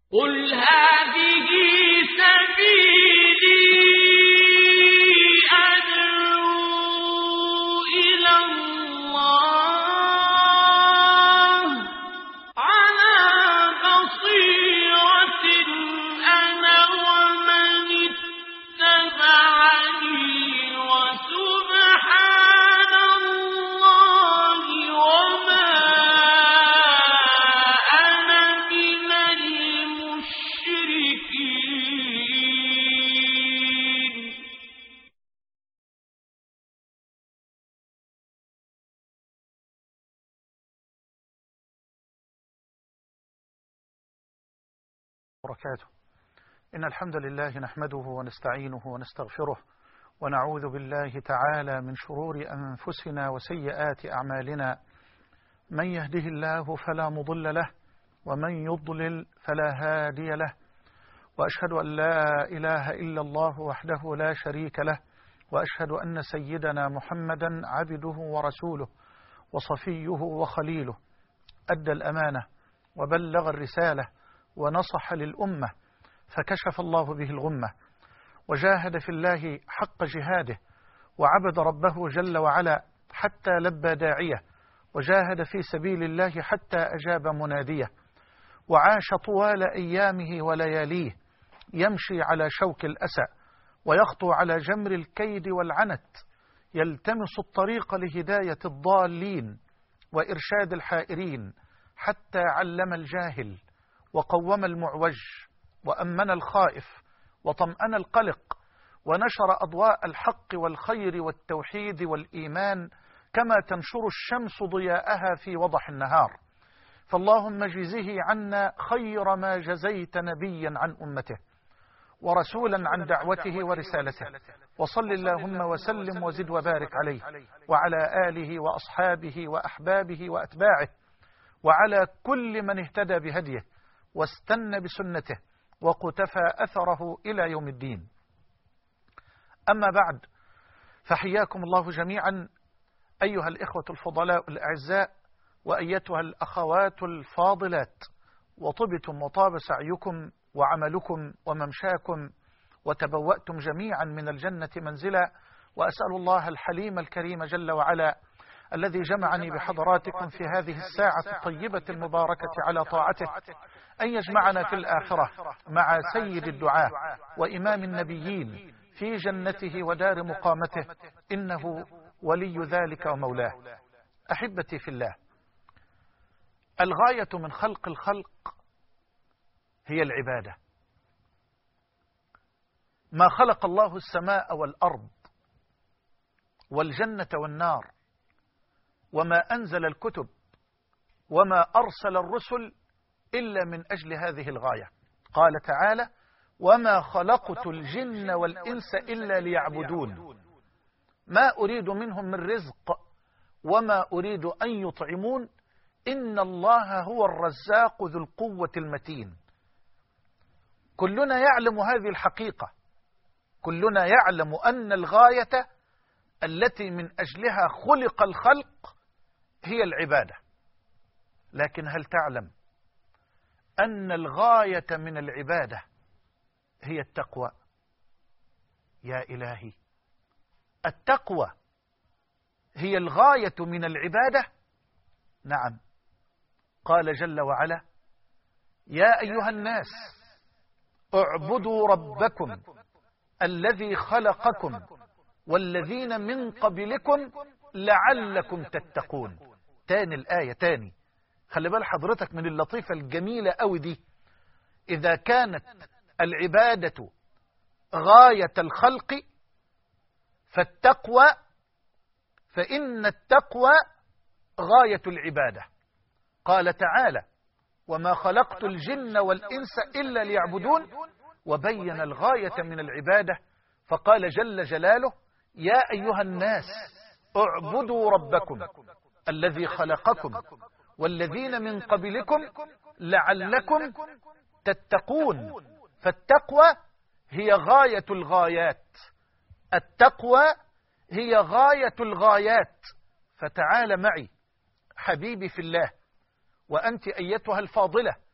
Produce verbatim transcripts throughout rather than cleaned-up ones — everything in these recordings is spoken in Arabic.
قل هذه سبيلي أدعو إلى الله على بصيرة أنا ومن اتبعني وسبحان الله وما أنا من المشركين. وبركاته. إن الحمد لله نحمده ونستعينه ونستغفره ونعوذ بالله تعالى من شرور أنفسنا وسيئات أعمالنا. من يهده الله فلا مضل له ومن يضلل فلا هادي له، وأشهد أن لا إله إلا الله وحده لا شريك له، وأشهد أن سيدنا محمدا عبده ورسوله وصفيه وخليله، أدى الأمانة وبلغ الرسالة ونصح للأمة، فكشف الله به الغمة، وجاهد في الله حق جهاده، وعبد ربه جل وعلا حتى لبى داعيه، وجاهد في سبيل الله حتى أجاب مناديه، وعاش طوال أيامه ولياليه يمشي على شوك الأسى ويخطو على جمر الكيد والعنت، يلتمس الطريق لهداية الضالين وإرشاد الحائرين، حتى علم الجاهل وقوم المعوج وأمن الخائف وطمأن القلق، ونشر أضواء الحق والخير والتوحيد والإيمان كما تنشر الشمس ضياءها في وضح النهار. فاللهم جزه عنا خير ما جزيت نبيا عن أمته ورسولا عن دعوته ورسالته، وصل اللهم وسلم وزد وبارك عليه وعلى آله وأصحابه وأحبابه وأتباعه، وعلى كل من اهتدى بهديه واستنى بسنته وقتفى أثره إلى يوم الدين. أما بعد، فحياكم الله جميعا أيها الإخوة الفضلاء الأعزاء، وأيتها الأخوات الفاضلات، وطبتم وطاب سعيكم وعملكم وممشاكم، وتبوأتم جميعا من الجنة منزلا، وأسأل الله الحليم الكريم جل وعلا الذي جمعني بحضراتكم في هذه الساعة الطيبة المباركة على طاعته أن يجمعنا في الآخرة مع سيد الدعاة وإمام النبيين في جنته ودار مقامته، إنه ولي ذلك ومولاه. أحبتي في الله، الغاية من خلق الخلق هي العبادة. ما خلق الله السماء والأرض والجنة والنار، وما أنزل الكتب، وما أرسل الرسل إلا من أجل هذه الغاية. قال تعالى: وما خلقت الجن والإنس إلا ليعبدون ما أريد منهم من رزق وما أريد أن يطعمون إن الله هو الرزاق ذو القوة المتين. كلنا يعلم هذه الحقيقة، كلنا يعلم أن الغاية التي من أجلها خلق الخلق هي العبادة، لكن هل تعلم أن الغاية من العبادة هي التقوى؟ يا إلهي، التقوى هي الغاية من العبادة؟ نعم. قال جل وعلا: يا أيها الناس اعبدوا ربكم الذي خلقكم والذين من قبلكم لعلكم تتقون. تاني الآية تاني، خلي بال حضرتك من اللطيفة الجميلة أوي دي. إذا كانت العبادة غاية الخلق فالتقوى فإن التقوى غاية العبادة. قال تعالى: وما خلقت الجن والإنس إلا ليعبدون، وبين الغاية من العبادة فقال جل جلاله: يا أيها الناس اعبدوا ربكم الذي خلقكم والذين من قبلكم لعلكم تتقون. فالتقوى هي غاية الغايات، التقوى هي غاية الغايات. فتعال معي حبيبي في الله، وأنت أيتها الفاضلة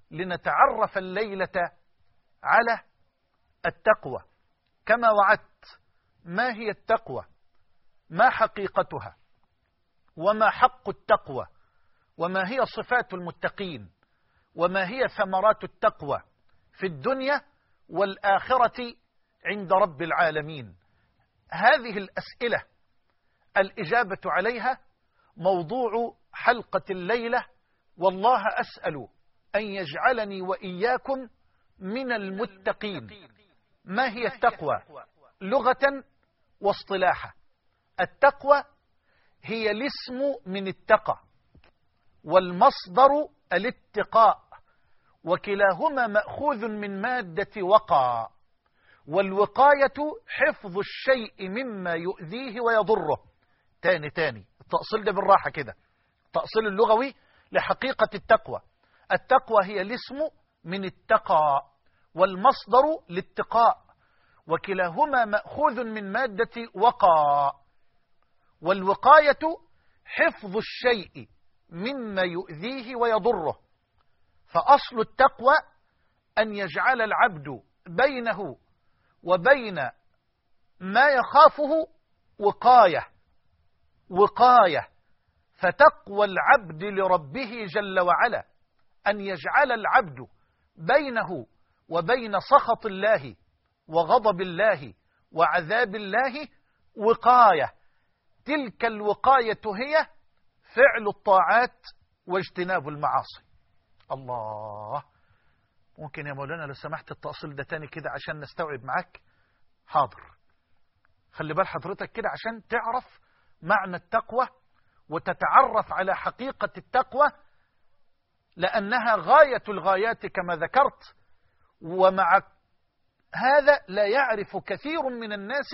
لنتعرف الليلة على التقوى. كما وعدت، ما هي التقوى؟ ما حقيقتها؟ وما حق التقوى؟ وما هي صفات المتقين؟ وما هي ثمرات التقوى في الدنيا والآخرة عند رب العالمين؟ هذه الأسئلة الإجابة عليها موضوع حلقة الليلة، والله أسأل أن يجعلني وإياكم من المتقين. ما هي التقوى لغة واصطلاحا؟ التقوى هي الاسم من اتقى، والمصدر الاتقاء، وكلاهما مأخوذ من مادة وقى، والوقاية حفظ الشيء مما يؤذيه ويضره. تاني تاني التأصيل ده بالراحة كده، التأصيل اللغوي لحقيقة التقوى. التقوى هي الاسم من اتقى، والمصدر الاتقاء، وكلاهما مأخوذ من مادة وقى، والوقاية حفظ الشيء مما يؤذيه ويضره. فأصل التقوى أن يجعل العبد بينه وبين ما يخافه وقاية وقاية. فتقوى العبد لربه جل وعلا أن يجعل العبد بينه وبين سخط الله وغضب الله وعذاب الله وقاية. تلك الوقاية هي فعل الطاعات واجتناب المعاصي. الله، ممكن يا مولانا لو سمحت التأصيل ده تاني كده عشان نستوعب معاك؟ حاضر. خلي بال حضرتك كده عشان تعرف معنى التقوى وتتعرف على حقيقة التقوى، لأنها غاية الغايات كما ذكرت. ومع هذا لا يعرف كثير من الناس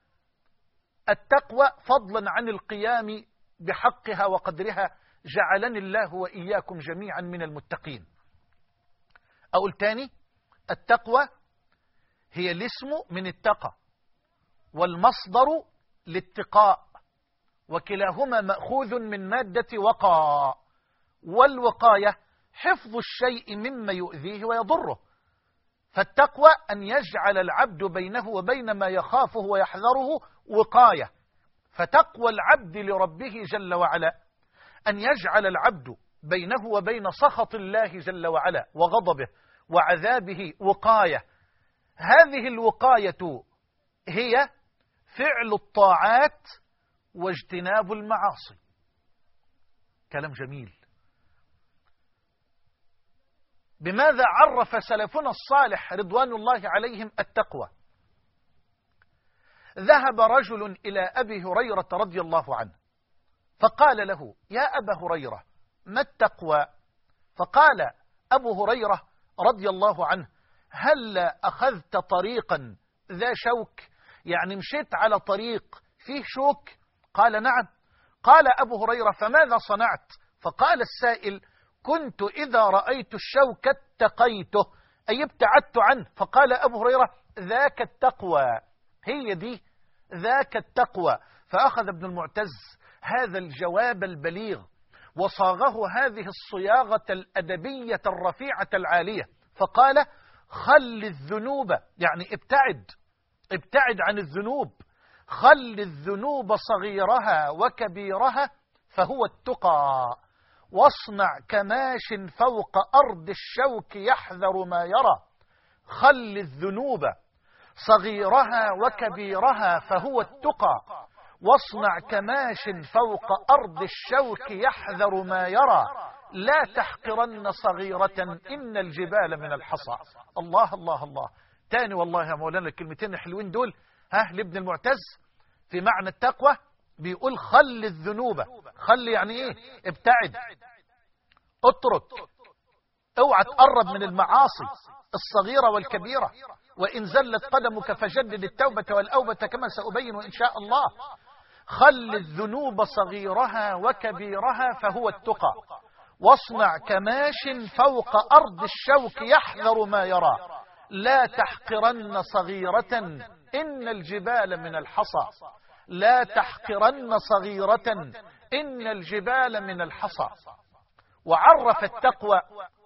التقوى فضلا عن القيام بحقها وقدرها. جعلني الله وإياكم جميعا من المتقين. أقول تاني، التقوى هي الاسم من اتقى، والمصدر الاتقاء، وكلاهما مأخوذ من مادة وقى، والوقاية حفظ الشيء مما يؤذيه ويضره. فالتقوى أن يجعل العبد بينه وبين ما يخافه ويحذره وقاية. فتقوى العبد لربه جل وعلا أن يجعل العبد بينه وبين سخط الله جل وعلا وغضبه وعذابه وقاية. هذه الوقاية هي فعل الطاعات واجتناب المعاصي. كلام جميل. بماذا عرف سلفنا الصالح رضوان الله عليهم التقوى؟ ذهب رجل إلى أبي هريرة رضي الله عنه فقال له: يا أبا هريرة، ما التقوى؟ فقال أبو هريرة رضي الله عنه: هل أخذت طريقا ذا شوك؟ يعني مشيت على طريق فيه شوك؟ قال: نعم. قال أبو هريرة: فماذا صنعت؟ فقال السائل: كنت إذا رأيت الشوك اتقيته، أي ابتعدت عنه. فقال أبو هريرة: ذاك التقوى، هي دي ذاك التقوى. فأخذ ابن المعتز هذا الجواب البليغ وصاغه هذه الصياغة الأدبية الرفيعة العالية، فقال: خل الذنوب، يعني ابتعد ابتعد عن الذنوب. خل الذنوب صغيرها وكبيرها فهو التقى، واصنع كماش فوق أرض الشوك يحذر ما يرى. خل الذنوب صغيرها وكبيرها فهو التقى، واصنع كماش فوق أرض الشوك يحذر ما يرى. لا تحقرن صغيرة إن الجبال من الحصى. الله الله الله. تاني والله يا مولانا الكلمتين الحلوين دول ها لابن المعتز في معنى التقوى. بيقول: خل الذنوب. خل يعني ايه؟ ابتعد، اترك، اوعى تقرب من المعاصي الصغيرة والكبيرة. وإن زلت قدمك فجدد التوبة والأوبة كما سأبين إن شاء الله. خل الذنوب صغيرها وكبيرها فهو التقى، واصنع كماش فوق أرض الشوك يحذر ما يرى. لا تحقرن صغيرة إن الجبال من الحصى. لا تحقرن صغيرة إن الجبال من الحصى. وعرف التقوى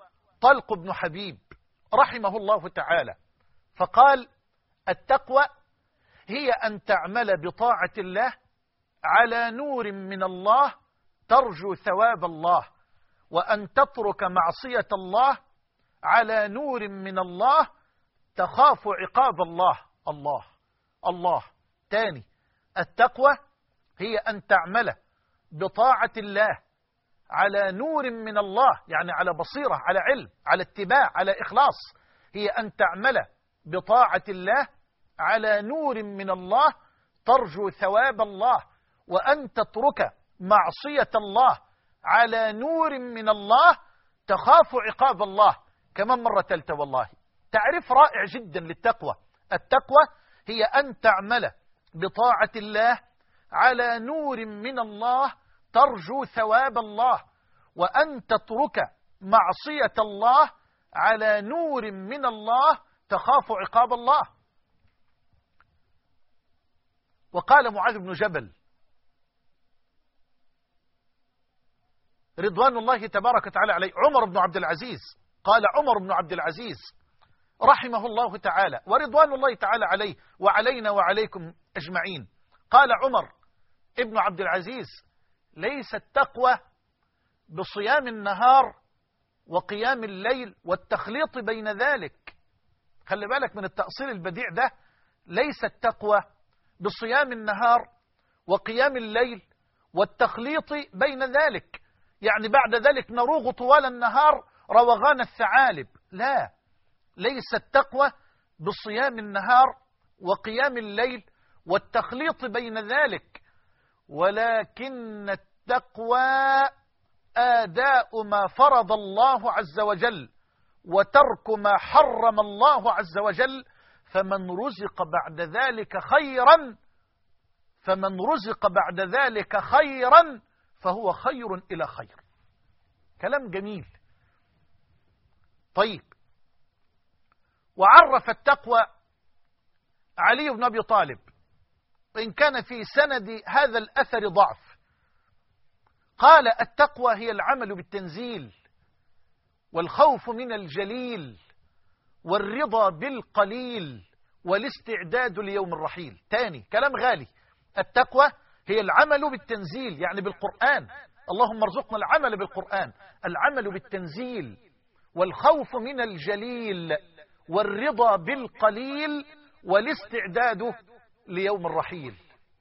طلق بن حبيب رحمه الله تعالى، فقال: التقوى هي أن تعمل بطاعة الله على نور من الله ترجو ثواب الله، وأن تترك معصية الله على نور من الله تخاف عقاب الله. الله الله تاني، التقوى هي أن تعمل بطاعة الله على نور من الله، يعني على بصيرة، على علم، على اتباع، على إخلاص. هي أن تعمل بطاعة الله على نور من الله ترجو ثواب الله، وأن تترك معصية الله على نور من الله تخاف عقاب الله. كمان مرة ثالثة والله، تعريف رائع جدا للتقوى. التقوى هي أن تعمل بطاعة الله على نور من الله ترجو ثواب الله، وأن تترك معصية الله على نور من الله تخاف عقاب الله. وقال معاذ بن جبل رضوان الله تبارك وتعالى عليه، عمر بن عبد العزيز، قال عمر بن عبد العزيز رحمه الله تعالى ورضوان الله تعالى عليه وعلينا وعليكم أجمعين، قال عمر ابن عبد العزيز: ليس التقوى بصيام النهار وقيام الليل والتخليط بين ذلك. خلي بالك من التأصيل البديع ده. ليس التقوى بصيام النهار وقيام الليل والتخليط بين ذلك، يعني بعد ذلك نروغ طوال النهار روغان الثعالب. لا، ليس التقوى بصيام النهار وقيام الليل والتخليط بين ذلك، ولكن التقوى آداء ما فرض الله عز وجل وترك ما حرم الله عز وجل، فمن رزق بعد ذلك خيرا فمن رزق بعد ذلك خيرا فهو خير إلى خير. كلام جميل. طيب، وعرف التقوى علي بن أبي طالب، وإن كان في سند هذا الأثر ضعف، قال: التقوى هي العمل بالتنزيل والخوف من الجليل والرضا بالقليل والاستعداد ليوم الرحيل. تاني كلام غالي. التقوى هي العمل بالتنزيل، يعني بالقرآن، اللهم ارزقنا العمل بالقرآن، العمل بالتنزيل والخوف من الجليل والرضا بالقليل والاستعداد ليوم الرحيل.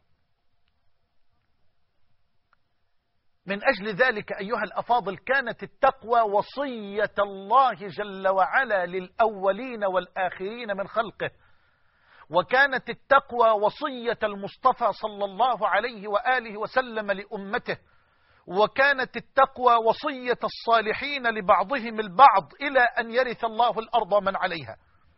من أجل ذلك أيها الأفاضل كانت التقوى وصية الله جل وعلا للأولين والآخرين من خلقه، وكانت التقوى وصية المصطفى صلى الله عليه وآله وسلم لأمته، وكانت التقوى وصية الصالحين لبعضهم البعض إلى أن يرث الله الأرض من عليها.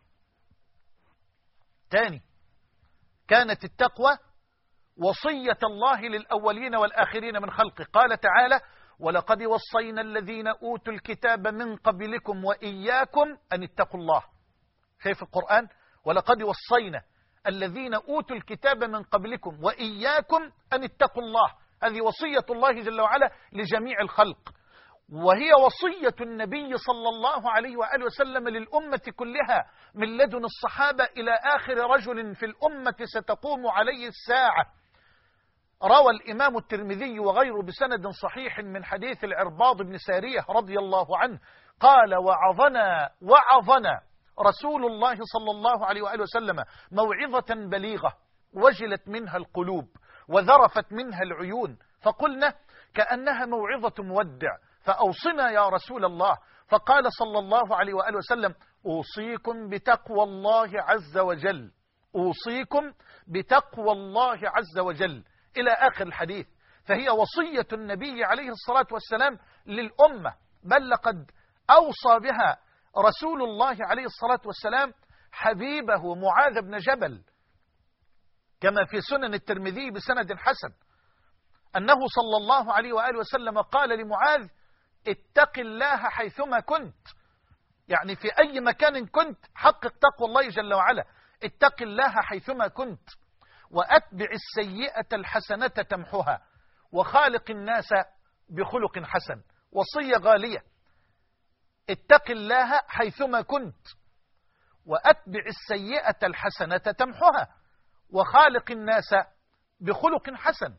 تاني، كانت التقوى وصية الله للأولين والآخرين من خلقه. قال تعالى: ولقد وصينا الذين أوتوا الكتاب من قبلكم وإياكم أن اتقوا الله. شايف القرآن؟ ولقد وصينا الذين أوتوا الكتاب من قبلكم وإياكم أن اتقوا الله. هذه وصية الله جل وعلا لجميع الخلق، وهي وصية النبي صلى الله عليه وآله وسلم للأمة كلها، من لدن الصحابة إلى آخر رجل في الأمة ستقوم عليه الساعة. روى الإمام الترمذي وغيره بسند صحيح من حديث العرباض بن سارية رضي الله عنه قال: وعظنا وعظنا رسول الله صلى الله عليه وآله وسلم موعظة بليغة وجلت منها القلوب وذرفت منها العيون، فقلنا كأنها موعظة مودع، فأوصنا يا رسول الله. فقال صلى الله عليه وآله وسلم: أوصيكم بتقوى الله عز وجل، أوصيكم بتقوى الله عز وجل، إلى آخر الحديث. فهي وصية النبي عليه الصلاة والسلام للأمة، بل لقد أوصى بها رسول الله عليه الصلاة والسلام حبيبه معاذ بن جبل، كما في سنن الترمذي بسند حسن، أنه صلى الله عليه وآله وسلم قال لمعاذ: اتق الله حيثما كنت، يعني في أي مكان كنت حقق تقوى الله جل وعلا، اتق الله حيثما كنت، وأتبع السيئة الحسنة تمحها، وخالق الناس بخلق حسن. وصية غالية. اتق الله حيثما كنت وأتبع السيئة الحسنة تمحها وخالق الناس بخلق حسن.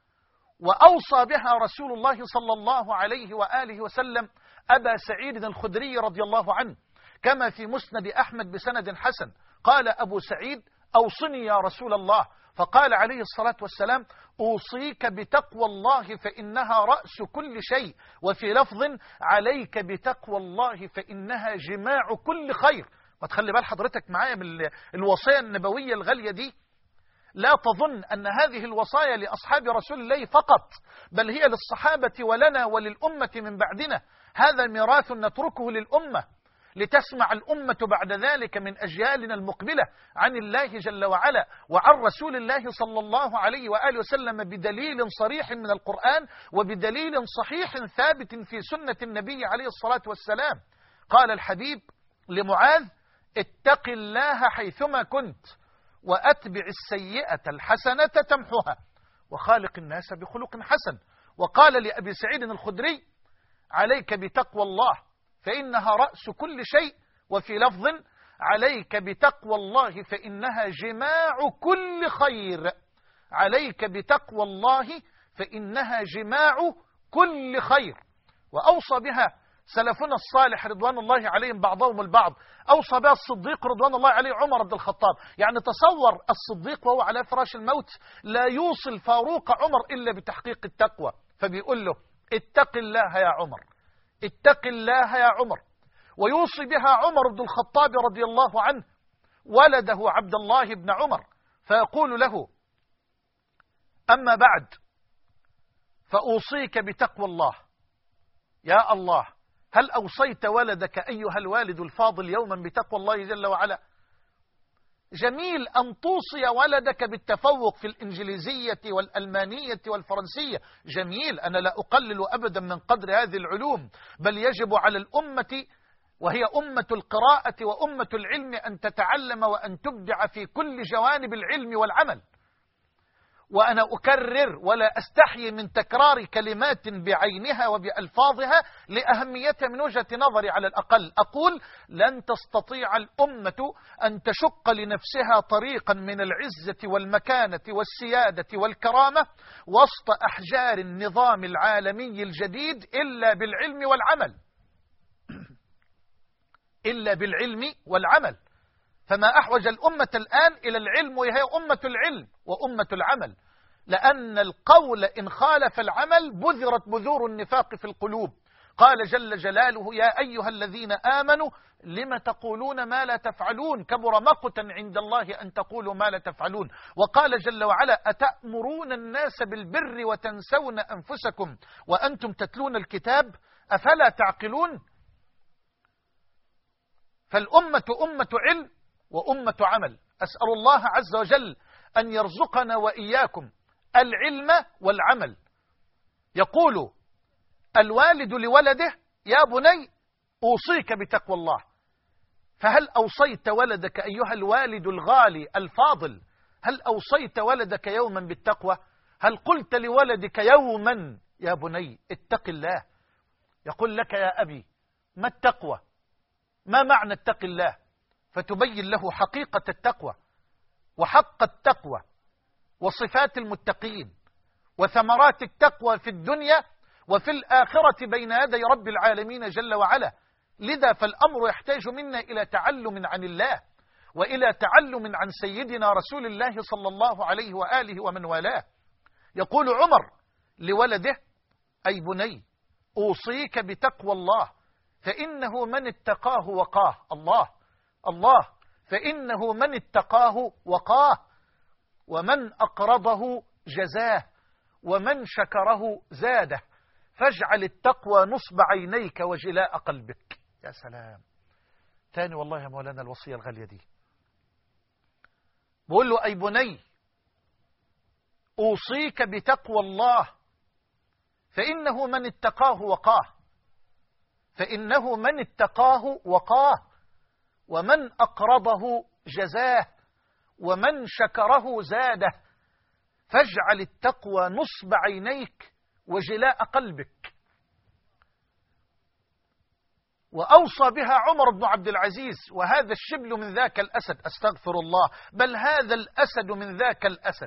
وأوصى بها رسول الله صلى الله عليه وآله وسلم أبا سعيد الخدري رضي الله عنه كما في مسند أحمد بسند حسن. قال أبو سعيد: أوصني يا رسول الله. فقال عليه الصلاة والسلام: أوصيك بتقوى الله فإنها رأس كل شيء، وفي لفظ: عليك بتقوى الله فإنها جماع كل خير. وتخلي بال حضرتك معايا من الوصية النبوية الغالية دي، لا تظن أن هذه الوصايا لأصحاب رسول الله فقط، بل هي للصحابة ولنا وللأمة من بعدنا. هذا ميراث نتركه للأمة لتسمع الأمة بعد ذلك من أجيالنا المقبلة عن الله جل وعلا وعن رسول الله صلى الله عليه وآله وسلم بدليل صريح من القرآن وبدليل صحيح ثابت في سنة النبي عليه الصلاة والسلام. قال الحبيب لمعاذ: اتق الله حيثما كنت وأتبع السيئة الحسنة تمحها وخالق الناس بخلق حسن. وقال لأبي سعيد الخدري: عليك بتقوى الله فإنها رأس كل شيء، وفي لفظ: عليك بتقوى الله فإنها جماع كل خير. عليك بتقوى الله فإنها جماع كل خير. وأوصى بها سلفنا الصالح رضوان الله عليهم بعضهم البعض. أوصى بها الصديق رضوان الله عليه عمر بن الخطاب. يعني تصور الصديق وهو على فراش الموت لا يوصي الفاروق عمر إلا بتحقيق التقوى، فبيقول له: اتق الله يا عمر، اتق الله يا عمر. ويوصي بها عمر بن الخطاب رضي الله عنه ولده عبد الله بن عمر، فيقول له: أما بعد فأوصيك بتقوى الله. يا الله، هل أوصيت ولدك أيها الوالد الفاضل يوما بتقوى الله جل وعلا؟ جميل أن توصي ولدك بالتفوق في الإنجليزية والألمانية والفرنسية، جميل، أنا لا أقلل أبدا من قدر هذه العلوم، بل يجب على الأمة وهي أمة القراءة وأمة العلم أن تتعلم وأن تبدع في كل جوانب العلم والعمل. وأنا أكرر ولا أستحي من تكرار كلمات بعينها وبألفاظها لأهميتها من وجهة نظري على الأقل. أقول: لن تستطيع الأمة أن تشق لنفسها طريقا من العزة والمكانة والسيادة والكرامة وسط أحجار النظام العالمي الجديد إلا بالعلم والعمل، إلا بالعلم والعمل. فما أحوج الأمة الآن إلى العلم، وهي أمة العلم وأمة العمل، لأن القول إن خالف العمل بذرت بذور النفاق في القلوب. قال جل جلاله: يا أيها الذين آمنوا لم تقولون ما لا تفعلون، كبر مقتا عند الله أن تقولوا ما لا تفعلون. وقال جل وعلا: أتأمرون الناس بالبر وتنسون أنفسكم وأنتم تتلون الكتاب أفلا تعقلون. فالأمة أمة علم وأمة عمل. أسأل الله عز وجل أن يرزقنا وإياكم العلم والعمل. يقول الوالد لولده: يا بني أوصيك بتقوى الله. فهل أوصيت ولدك أيها الوالد الغالي الفاضل، هل أوصيت ولدك يوما بالتقوى؟ هل قلت لولدك يوما: يا بني اتق الله؟ يقول لك: يا أبي ما التقوى؟ ما معنى اتق الله؟ فتبين له حقيقة التقوى وحق التقوى وصفات المتقين وثمرات التقوى في الدنيا وفي الآخرة بين يدي رب العالمين جل وعلا. لذا فالأمر يحتاج منا إلى تعلم عن الله وإلى تعلم عن سيدنا رسول الله صلى الله عليه وآله ومن والاه. يقول عمر لولده: أي بني أوصيك بتقوى الله فإنه من اتقاه وقاه. الله الله فإنه من اتقاه وقاه، ومن أقرضه جزاه، ومن شكره زاده، فاجعل التقوى نصب عينيك وجلاء قلبك. يا سلام. تاني والله يا مولانا الوصية الغالية دي، بقول له: أي بني أوصيك بتقوى الله فإنه من اتقاه وقاه، فإنه من اتقاه وقاه، ومن أقرضه جزاه، ومن شكره زاده، فاجعل التقوى نصب عينيك وجلاء قلبك. وأوصى بها عمر بن عبد العزيز، وهذا الشبل من ذاك الأسد، أستغفر الله، بل هذا الأسد من ذاك الأسد.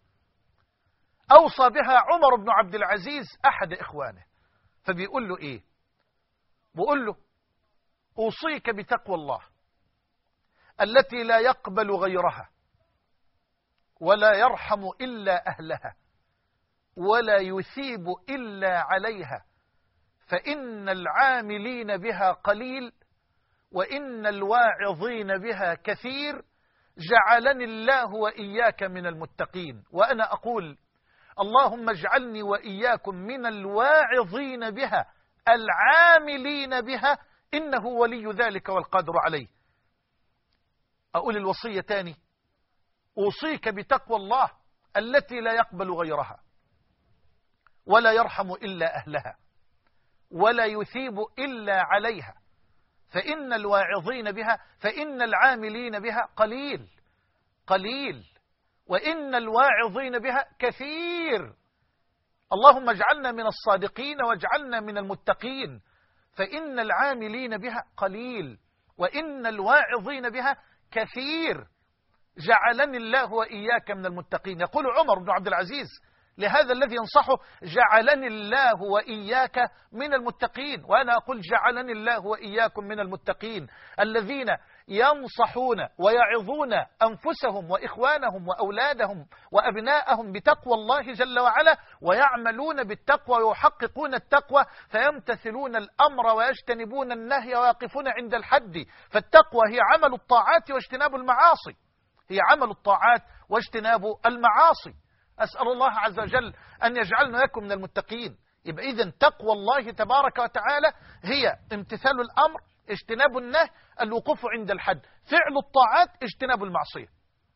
أوصى بها عمر بن عبد العزيز أحد إخوانه، فبيقول له إيه؟ بيقول له أوصيك بتقوى الله التي لا يقبل غيرها ولا يرحم إلا أهلها ولا يثيب إلا عليها، فإن العاملين بها قليل وإن الواعظين بها كثير، جعلني الله وإياك من المتقين. وأنا أقول اللهم اجعلني وإياكم من الواعظين بها العاملين بها، إنه ولي ذلك والقادر عليه. أقول الوصية تاني: أوصيك بتقوى الله التي لا يقبل غيرها ولا يرحم إلا أهلها ولا يثيب إلا عليها، فإن الواعظين بها فإن العاملين بها قليل قليل وإن الواعظين بها كثير. اللهم اجعلنا من الصادقين واجعلنا من المتقين. فإن العاملين بها قليل وإن الواعظين بها كثير، جعلني الله وإياك من المتقين. يقول عمر بن عبد العزيز لهذا الذي ينصحه: جعلني الله وإياك من المتقين. وأنا أقول جعلني الله وإياكم من المتقين الذين ينصحون ويعظون أنفسهم وإخوانهم وأولادهم وأبناءهم بتقوى الله جل وعلا، ويعملون بالتقوى ويحققون التقوى، فيمتثلون الأمر ويجتنبون النهي ويقفون عند الحد. فالتقوى هي عمل الطاعات واجتناب المعاصي، هي عمل الطاعات واجتناب المعاصي. أسأل الله عز وجل أن يجعلنا لكم من المتقين. يبقى إذن تقوى الله تبارك وتعالى هي امتثال الأمر، اجتناب النهي، الوقوف عند الحد، فعل الطاعات، اجتناب المعصية.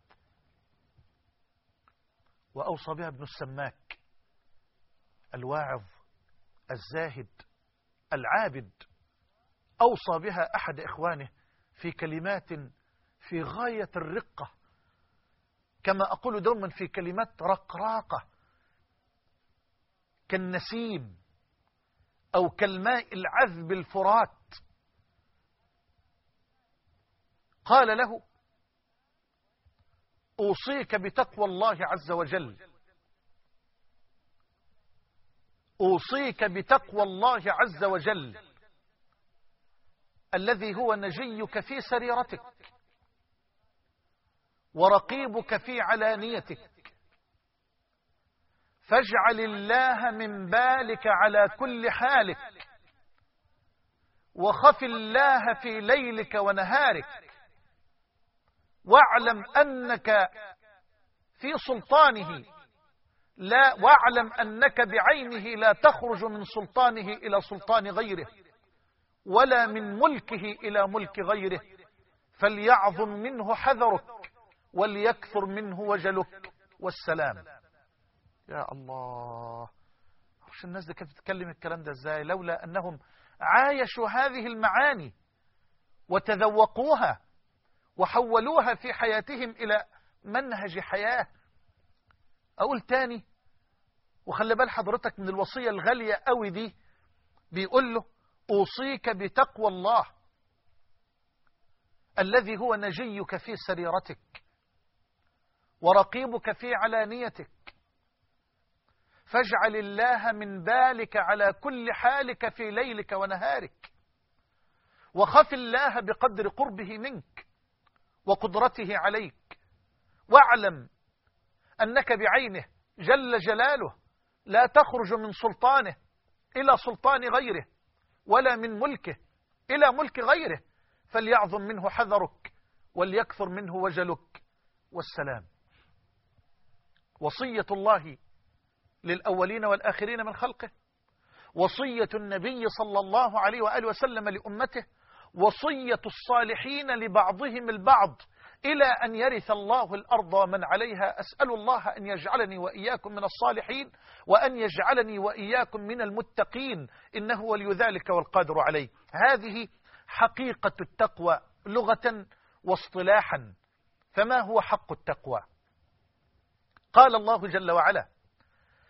وأوصى بها ابن السماك الواعظ الزاهد العابد، أوصى بها أحد إخوانه في كلمات في غاية الرقة، كما أقول دوما في كلمات رقراقة كالنسيم أو كالماء العذب الفرات. قال له: أوصيك بتقوى الله عز وجل، أوصيك بتقوى الله عز وجل الذي هو نجيك في سريرتك ورقيبك في علانيتك، فاجعل الله من بالك على كل حالك، وخف الله في ليلك ونهارك، واعلم أنك في سلطانه لا واعلم أنك بعينه لا تخرج من سلطانه إلى سلطان غيره ولا من ملكه إلى ملك غيره، فليعظم منه حذرك وليكثر منه وجلك والسلام. يا الله، مش الناس دي كيف تتكلم الكلام ده ازاي لولا أنهم عايشوا هذه المعاني وتذوقوها وحولوها في حياتهم إلى منهج حياة. أقول تاني، وخلي بال حضرتك من الوصية الغالية قوي دي، بيقول له: أوصيك بتقوى الله الذي هو نجيك في سريرتك ورقيبك في علانيتك، فاجعل الله من بالك على كل حالك في ليلك ونهارك، وخف الله بقدر قربه منك وقدرته عليك، واعلم أنك بعينه جل جلاله لا تخرج من سلطانه إلى سلطان غيره ولا من ملكه إلى ملك غيره، فليعظم منه حذرك وليكثر منه وجلك والسلام. وصية الله للأولين والآخرين من خلقه، وصية النبي صلى الله عليه وآله وسلم لأمته، وصية الصالحين لبعضهم البعض إلى أن يرث الله الأرض ومن عليها. أسأل الله أن يجعلني وإياكم من الصالحين وأن يجعلني وإياكم من المتقين، إنه ولي ذلك والقادر عليه. هذه حقيقة التقوى لغة واصطلاحا. فما هو حق التقوى؟ قال الله جل وعلا: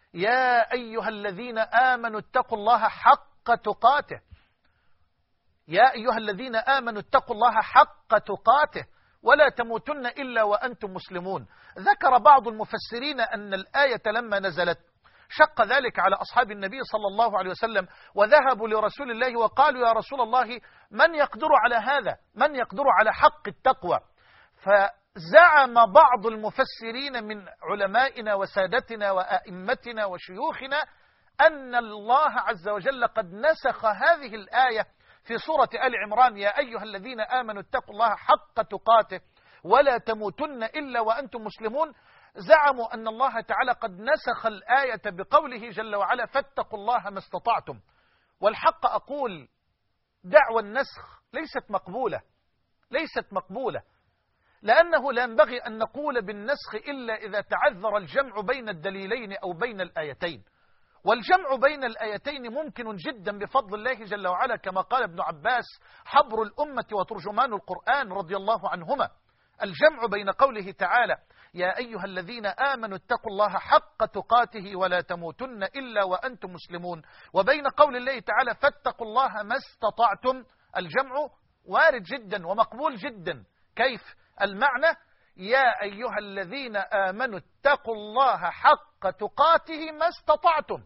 يا أيها الذين آمنوا اتقوا الله حق تقاته. يا أيها الذين آمنوا اتقوا الله حق تقاته ولا تموتن إلا وأنتم مسلمون. ذكر بعض المفسرين أن الآية لما نزلت شق ذلك على أصحاب النبي صلى الله عليه وسلم، وذهبوا لرسول الله وقالوا يا رسول الله من يقدر على هذا، من يقدر على حق التقوى؟ فزعم بعض المفسرين من علمائنا وسادتنا وأئمتنا وشيوخنا أن الله عز وجل قد نسخ هذه الآية في سورة آل عمران: يا أيها الذين آمنوا اتقوا الله حق تقاته ولا تموتن إلا وأنتم مسلمون. زعموا أن الله تعالى قد نسخ الآية بقوله جل وعلا: فاتقوا الله ما استطعتم. والحق أقول دعوى النسخ ليست مقبولة، ليست مقبولة، لأنه لا ينبغي أن نقول بالنسخ إلا إذا تعذر الجمع بين الدليلين أو بين الآيتين. والجمع بين الآيتين ممكن جدا بفضل الله جل وعلا، كما قال ابن عباس حبر الأمة وترجمان القرآن رضي الله عنهما: الجمع بين قوله تعالى: يا أيها الذين آمنوا اتقوا الله حق تقاته ولا تموتن إلا وأنتم مسلمون، وبين قول الله تعالى: فاتقوا الله ما استطعتم. الجمع وارد جدا ومقبول جدا. كيف المعنى؟ يا أيها الذين آمنوا اتقوا الله حق تقاته ما استطعتم.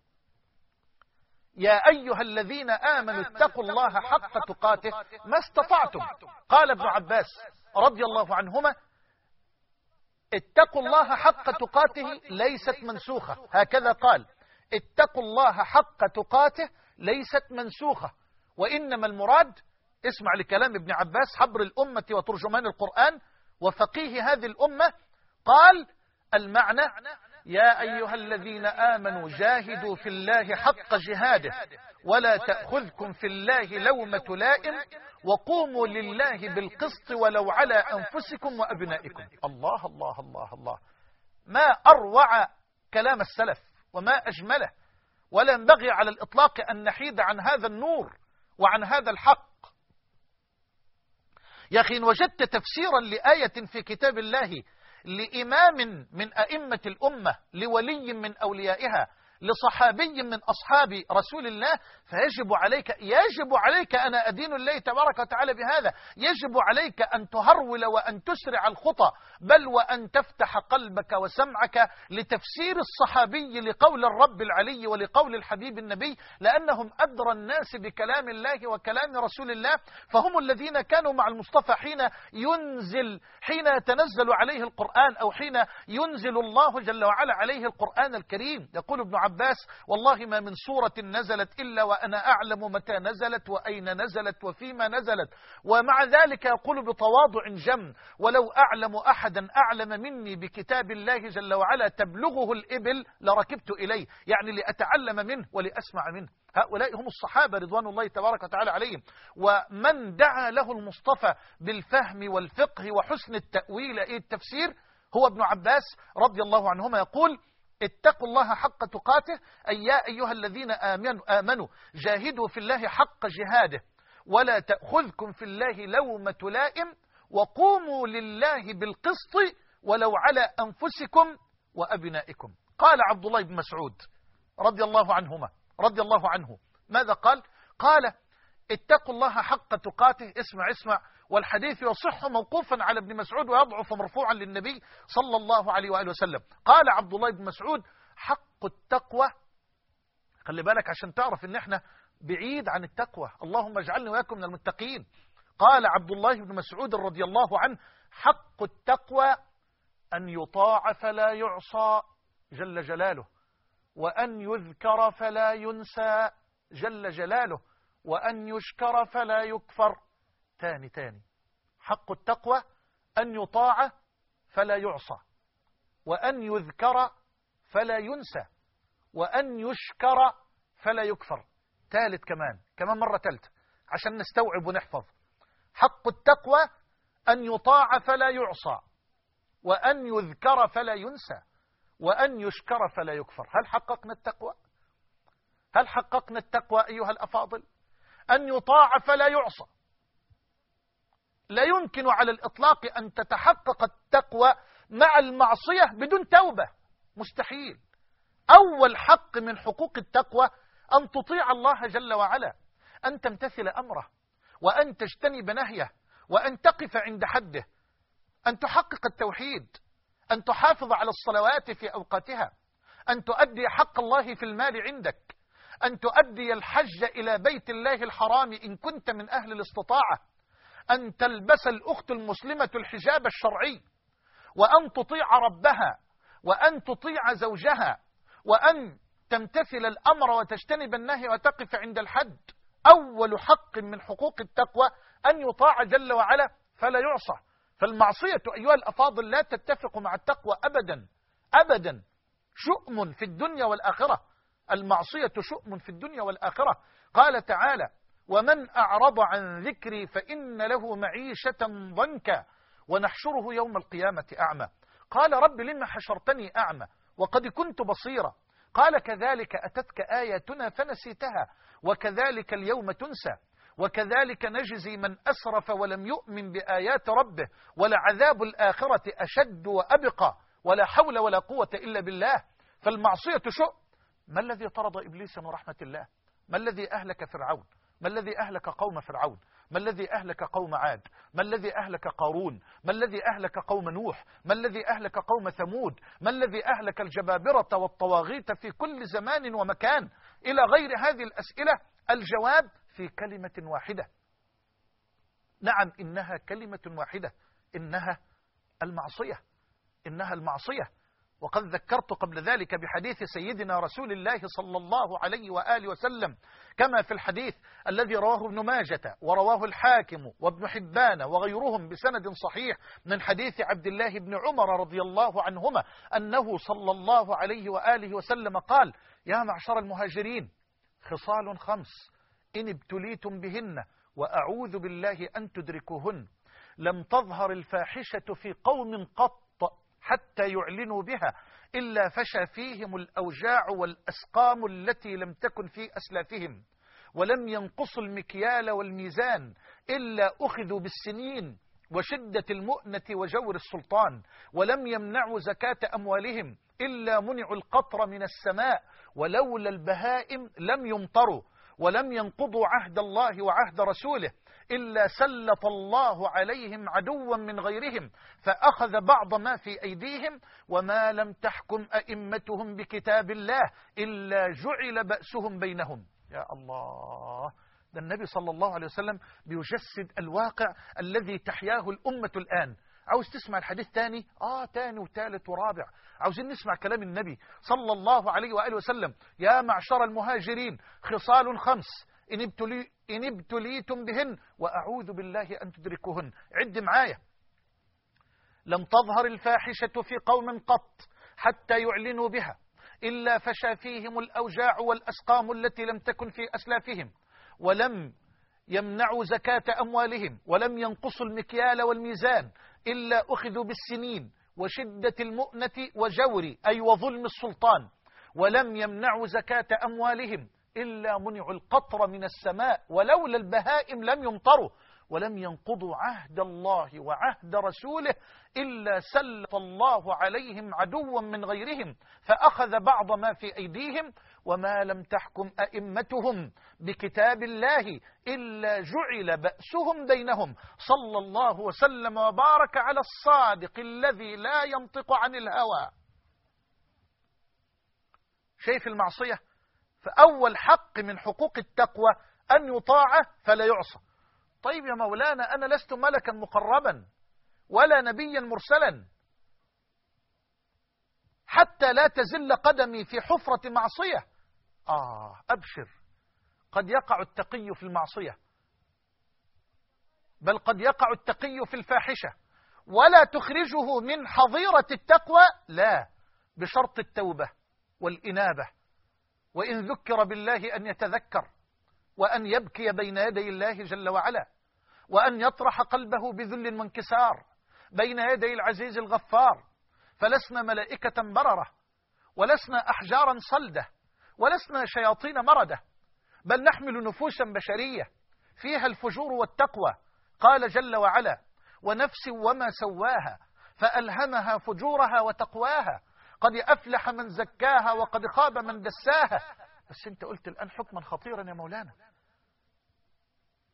يا أيها الذين آمنوا اتقوا الله حق تقاته ما استطعتم. قال ابن عباس رضي الله عنهما: اتقوا الله حق تقاته ليست منسوخة، هكذا قال: اتقوا الله حق تقاته ليست منسوخة، وإنما المراد، اسمع لكلام ابن عباس حبر الأمة وترجمان القرآن وفقيه هذه الأمة، قال: المعنى يا أيها الذين آمنوا جاهدوا في الله حق جهاده ولا تأخذكم في الله لومة لائم وقوموا لله بالقسط ولو على أنفسكم وأبنائكم. الله الله الله الله، ما أروع كلام السلف وما أجمله، ولا ينبغي على الإطلاق أن نحيد عن هذا النور وعن هذا الحق. يا أخي إن وجدت تفسيرا لآية في كتاب الله لإمام من أئمة الأمة، لولي من أوليائها، لصحابي من أصحاب رسول الله، فيجب عليك يجب عليك أنا أدين الله تبارك وتعالى بهذا، يجب عليك أن تهرول وأن تسرع الخطى، بل وأن تفتح قلبك وسمعك لتفسير الصحابي لقول الرب العلي ولقول الحبيب النبي، لأنهم أدرى الناس بكلام الله وكلام رسول الله، فهم الذين كانوا مع المصطفى حين ينزل حين يتنزل عليه القرآن، أو حين ينزل الله جل وعلا عليه القرآن الكريم. يقول ابن عباس: والله ما من سورة نزلت إلا وأنا أعلم متى نزلت وأين نزلت وفيما نزلت. ومع ذلك يقول بتواضع جم: ولو أعلم أحدا أعلم مني بكتاب الله جل وعلا تبلغه الإبل لركبت إليه، يعني لأتعلم منه ولأسمع منه. هؤلاء هم الصحابة رضوان الله تبارك وتعالى عليهم. ومن دعا له المصطفى بالفهم والفقه وحسن التأويل أي التفسير هو ابن عباس رضي الله عنهما، يقول: اتقوا الله حق تقاته، أي يا أيها الذين آمنوا, آمنوا جاهدوا في الله حق جهاده ولا تأخذكم في الله لومة لائم وقوموا لله بالقسط ولو على أنفسكم وأبنائكم. قال عبد الله بن مسعود رضي الله عنهما رضي الله عنه ماذا قال؟ قال: اتقوا الله حق تقاته. اسمع اسمع، والحديث يصح موقوفا على ابن مسعود ويضعف مرفوعا للنبي صلى الله عليه وآله وسلم. قال عبد الله بن مسعود: حق التقوى، خلي بالك عشان تعرف ان احنا بعيد عن التقوى، اللهم اجعلني وإياكم من المتقين. قال عبد الله بن مسعود رضي الله عنه: حق التقوى أن يطاع فلا يعصى جل جلاله، وأن يذكر فلا ينسى جل جلاله، وأن يشكر فلا يكفر. تاني تاني، حق التقوى أن يطاع فلا يعصى، وأن يذكر فلا ينسى، وأن يشكر فلا يكفر. ثالث كمان كمان مرة ثالثة عشان نستوعب ونحفظ. حق التقوى أن يطاع فلا يعصى، وأن يذكر فلا ينسى، وأن يشكر فلا يكفر. هل حققنا التقوى؟ هل حققنا التقوى أيها الأفاضل؟ أن يطاع فلا يعصى. لا يمكن على الإطلاق أن تتحقق التقوى مع المعصية بدون توبة، مستحيل. أول حق من حقوق التقوى أن تطيع الله جل وعلا، أن تمتثل أمره، وأن تجتنب نهيه، وأن تقف عند حده، أن تحقق التوحيد، أن تحافظ على الصلوات في أوقاتها، أن تؤدي حق الله في المال عندك، أن تؤدي الحج إلى بيت الله الحرام إن كنت من أهل الاستطاعة، أن تلبس الأخت المسلمة الحجاب الشرعي، وأن تطيع ربها، وأن تطيع زوجها، وأن تمتثل الأمر وتجتنب النهي وتقف عند الحد. أول حق من حقوق التقوى أن يطاع جل وعلا فلا يعصى. فالمعصية أيها الأفاضل لا تتفق مع التقوى أبدا أبدا. شؤم في الدنيا والآخرة، المعصية شؤم في الدنيا والآخرة. قال تعالى: ومن أعرض عن ذكري فإن له معيشة ضنكا ونحشره يوم القيامة أعمى. قال: رب لما حشرتني أعمى وقد كنت بصيرا. قال: كذلك أتتك آياتنا فنسيتها وكذلك اليوم تنسى وكذلك نجزي من أسرف ولم يؤمن بآيات ربه ولعذاب الآخرة أشد وأبقى ولا حول ولا قوة إلا بالله. فالمعصية شؤم. ما الذي طرد إبليس من رحمة الله؟ ما الذي أهلك فرعون؟ ما الذي أهلك قوم فرعون؟ ما الذي أهلك قوم عاد؟ ما الذي أهلك قارون؟ ما الذي أهلك قوم نوح؟ ما الذي أهلك قوم ثمود؟ ما الذي أهلك الجبابرة والطواغيت في كل زمان ومكان؟ إلى غير هذه الأسئلة الجواب في كلمة واحدة. نعم، إنها كلمة واحدة، إنها المعصية، إنها المعصية. وقد ذكرت قبل ذلك بحديث سيدنا رسول الله صلى الله عليه وآله وسلم كما في الحديث الذي رواه ابن ماجة ورواه الحاكم وابن حبان وغيرهم بسند صحيح من حديث عبد الله بن عمر رضي الله عنهما أنه صلى الله عليه وآله وسلم قال: يا معشر المهاجرين، خصال خمس إن ابتليتم بهن وأعوذ بالله أن تدركوهن. لم تظهر الفاحشة في قوم قط حتى يعلنوا بها إلا فشى فيهم الأوجاع والأسقام التي لم تكن في أسلافهم، ولم ينقصوا المكيال والميزان إلا أخذوا بالسنين وشدة المؤنة وجور السلطان، ولم يمنعوا زكاة أموالهم إلا منعوا القطر من السماء، ولولا البهائم لم يمطروا، ولم ينقضوا عهد الله وعهد رسوله إلا سلط الله عليهم عدوا من غيرهم فأخذ بعض ما في أيديهم، وما لم تحكم أئمتهم بكتاب الله إلا جعل بأسهم بينهم. يا الله، ده النبي صلى الله عليه وسلم بيجسد الواقع الذي تحياه الأمة الآن. عاوز تسمع الحديث تاني؟ آه تاني وثالث ورابع. عاوزين نسمع كلام النبي صلى الله عليه وآله وسلم: يا معشر المهاجرين، خصال خمس إن, ابتلي إن ابتليتم بهن وأعوذ بالله أن تدركوهن. عد معايا: لم تظهر الفاحشة في قوم قط حتى يعلنوا بها إلا فشى فيهم الأوجاع والأسقام التي لم تكن في أسلافهم، ولم يمنعوا زكاة أموالهم، ولم ينقصوا المكيال والميزان إلا أخذوا بالسنين وشدة المؤنة وجور أي وظلم السلطان، ولم يمنعوا زكاة أموالهم إلا منعوا القطر من السماء، ولولا البهائم لم يمطروا، ولم ينقضوا عهد الله وعهد رسوله إلا سلط الله عليهم عدوا من غيرهم فأخذ بعض ما في أيديهم، وما لم تحكم أئمتهم بكتاب الله إلا جعل بأسهم بينهم. صلى الله وسلم وبارك على الصادق الذي لا ينطق عن الهوى. شايف المعصية؟ فأول حق من حقوق التقوى أن يطاع فلا يعصى. طيب يا مولانا، أنا لست ملكا مقربا ولا نبيا مرسلا حتى لا تزل قدمي في حفرة معصية. آه أبشر، قد يقع التقي في المعصية، بل قد يقع التقي في الفاحشة ولا تخرجه من حظيرة التقوى، لا، بشرط التوبة والإنابة، وإن ذكر بالله أن يتذكر، وأن يبكي بين يدي الله جل وعلا، وأن يطرح قلبه بذل وانكسار بين يدي العزيز الغفار. فلسنا ملائكة بررة، ولسنا أحجارا صلدة، ولسنا شياطين مردة، بل نحمل نفوسا بشرية فيها الفجور والتقوى. قال جل وعلا: ونفس وما سواها فألهمها فجورها وتقواها قد أفلح من زكاها وقد خاب من دساها. بس انت قلت الآن حكما خطيرا يا مولانا،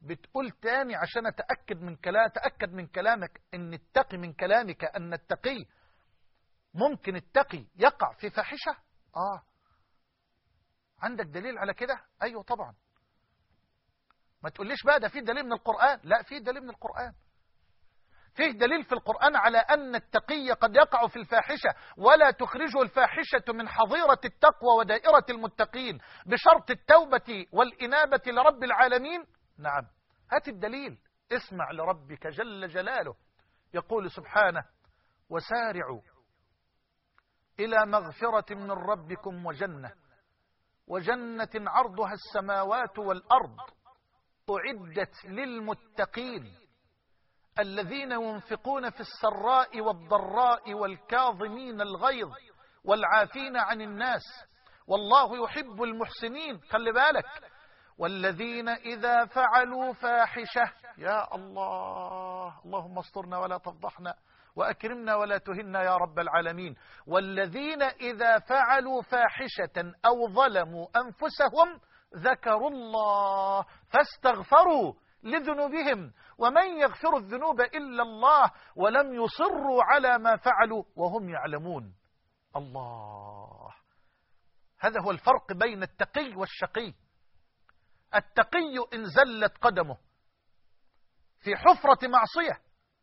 بتقول تاني عشان أتأكد من كلام أتأكد من كلامك إن التقي من كلامك أن التقي ممكن التقي يقع في فاحشة؟ آه عندك دليل على كده؟ أيوه طبعا. ما تقوليش بقى ده فيه دليل من القرآن. لا، فيه دليل من القرآن. فيه دليل في القرآن على أن التقي قد يقع في الفاحشة، ولا تخرجه الفاحشة من حظيرة التقوى ودائرة المتقين بشرط التوبة والإنابة لرب العالمين. نعم، هات الدليل. اسمع لربك جل جلاله يقول سبحانه: وسارعوا إلى مغفرة من ربكم وجنة وجنة عرضها السماوات والأرض أعدت للمتقين الذين ينفقون في السراء والضراء والكاظمين الغيظ والعافين عن الناس والله يحب المحسنين. خلي بالك: والذين إذا فعلوا فاحشة. يا الله، اللهم استرنا ولا تفضحنا وأكرمنا ولا تهنا يا رب العالمين. والذين إذا فعلوا فاحشة أو ظلموا أنفسهم ذكروا الله فاستغفروا لذنوبهم ومن يغفر الذنوب إلا الله ولم يصروا على ما فعلوا وهم يعلمون. الله، هذا هو الفرق بين التقي والشقي. التقي إن زلت قدمه في حفرة معصية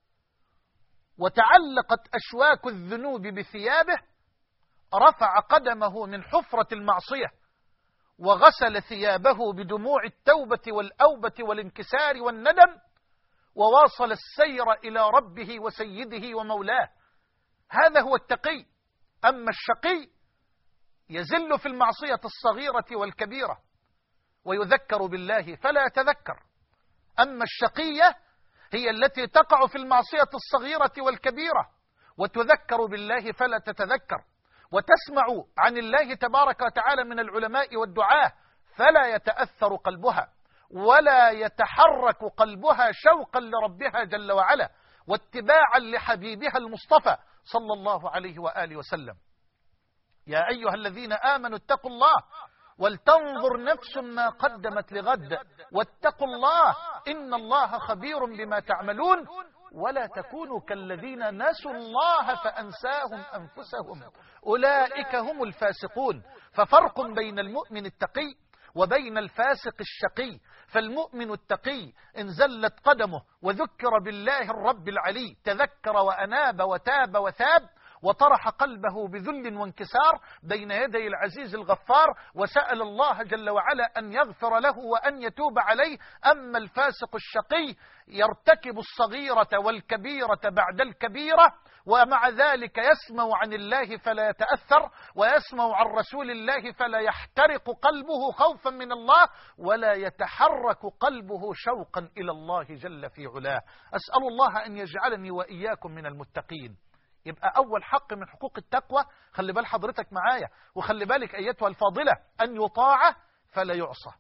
وتعلقت أشواك الذنوب بثيابه رفع قدمه من حفرة المعصية وغسل ثيابه بدموع التوبة والأوبة والانكسار والندم وواصل السير إلى ربه وسيده ومولاه. هذا هو التقي. أما الشقي يزل في المعصية الصغيرة والكبيرة ويذكر بالله فلا يتذكر. أما الشقية هي التي تقع في المعصية الصغيرة والكبيرة وتذكر بالله فلا تتذكر، وتسمع عن الله تبارك وتعالى من العلماء والدعاة فلا يتأثر قلبها ولا يتحرك قلبها شوقا لربها جل وعلا واتباعا لحبيبها المصطفى صلى الله عليه وآله وسلم. يا أيها الذين آمنوا اتقوا الله ولتنظر نفس ما قدمت لغد واتقوا الله إن الله خبير بما تعملون ولا تكونوا كالذين نسوا الله فأنساهم أنفسهم أولئك هم الفاسقون. ففرق بين المؤمن التقي وبين الفاسق الشقي. فالمؤمن التقي إن زلت قدمه وذكر بالله الرب العلي تذكر وأناب وتاب وثاب وطرح قلبه بذل وانكسار بين يدي العزيز الغفار وسأل الله جل وعلا أن يغفر له وأن يتوب عليه. أما الفاسق الشقي يرتكب الصغيرة والكبيرة بعد الكبيرة ومع ذلك يسمع عن الله فلا يتأثر ويسمع عن رسول الله فلا يحترق قلبه خوفا من الله ولا يتحرك قلبه شوقا إلى الله جل في علاه. أسأل الله أن يجعلني وإياكم من المتقين. يبقى أول حق من حقوق التقوى، خلي بال حضرتك معايا وخلي بالك أيتها الفاضلة، أن يطاع فلا يعصى.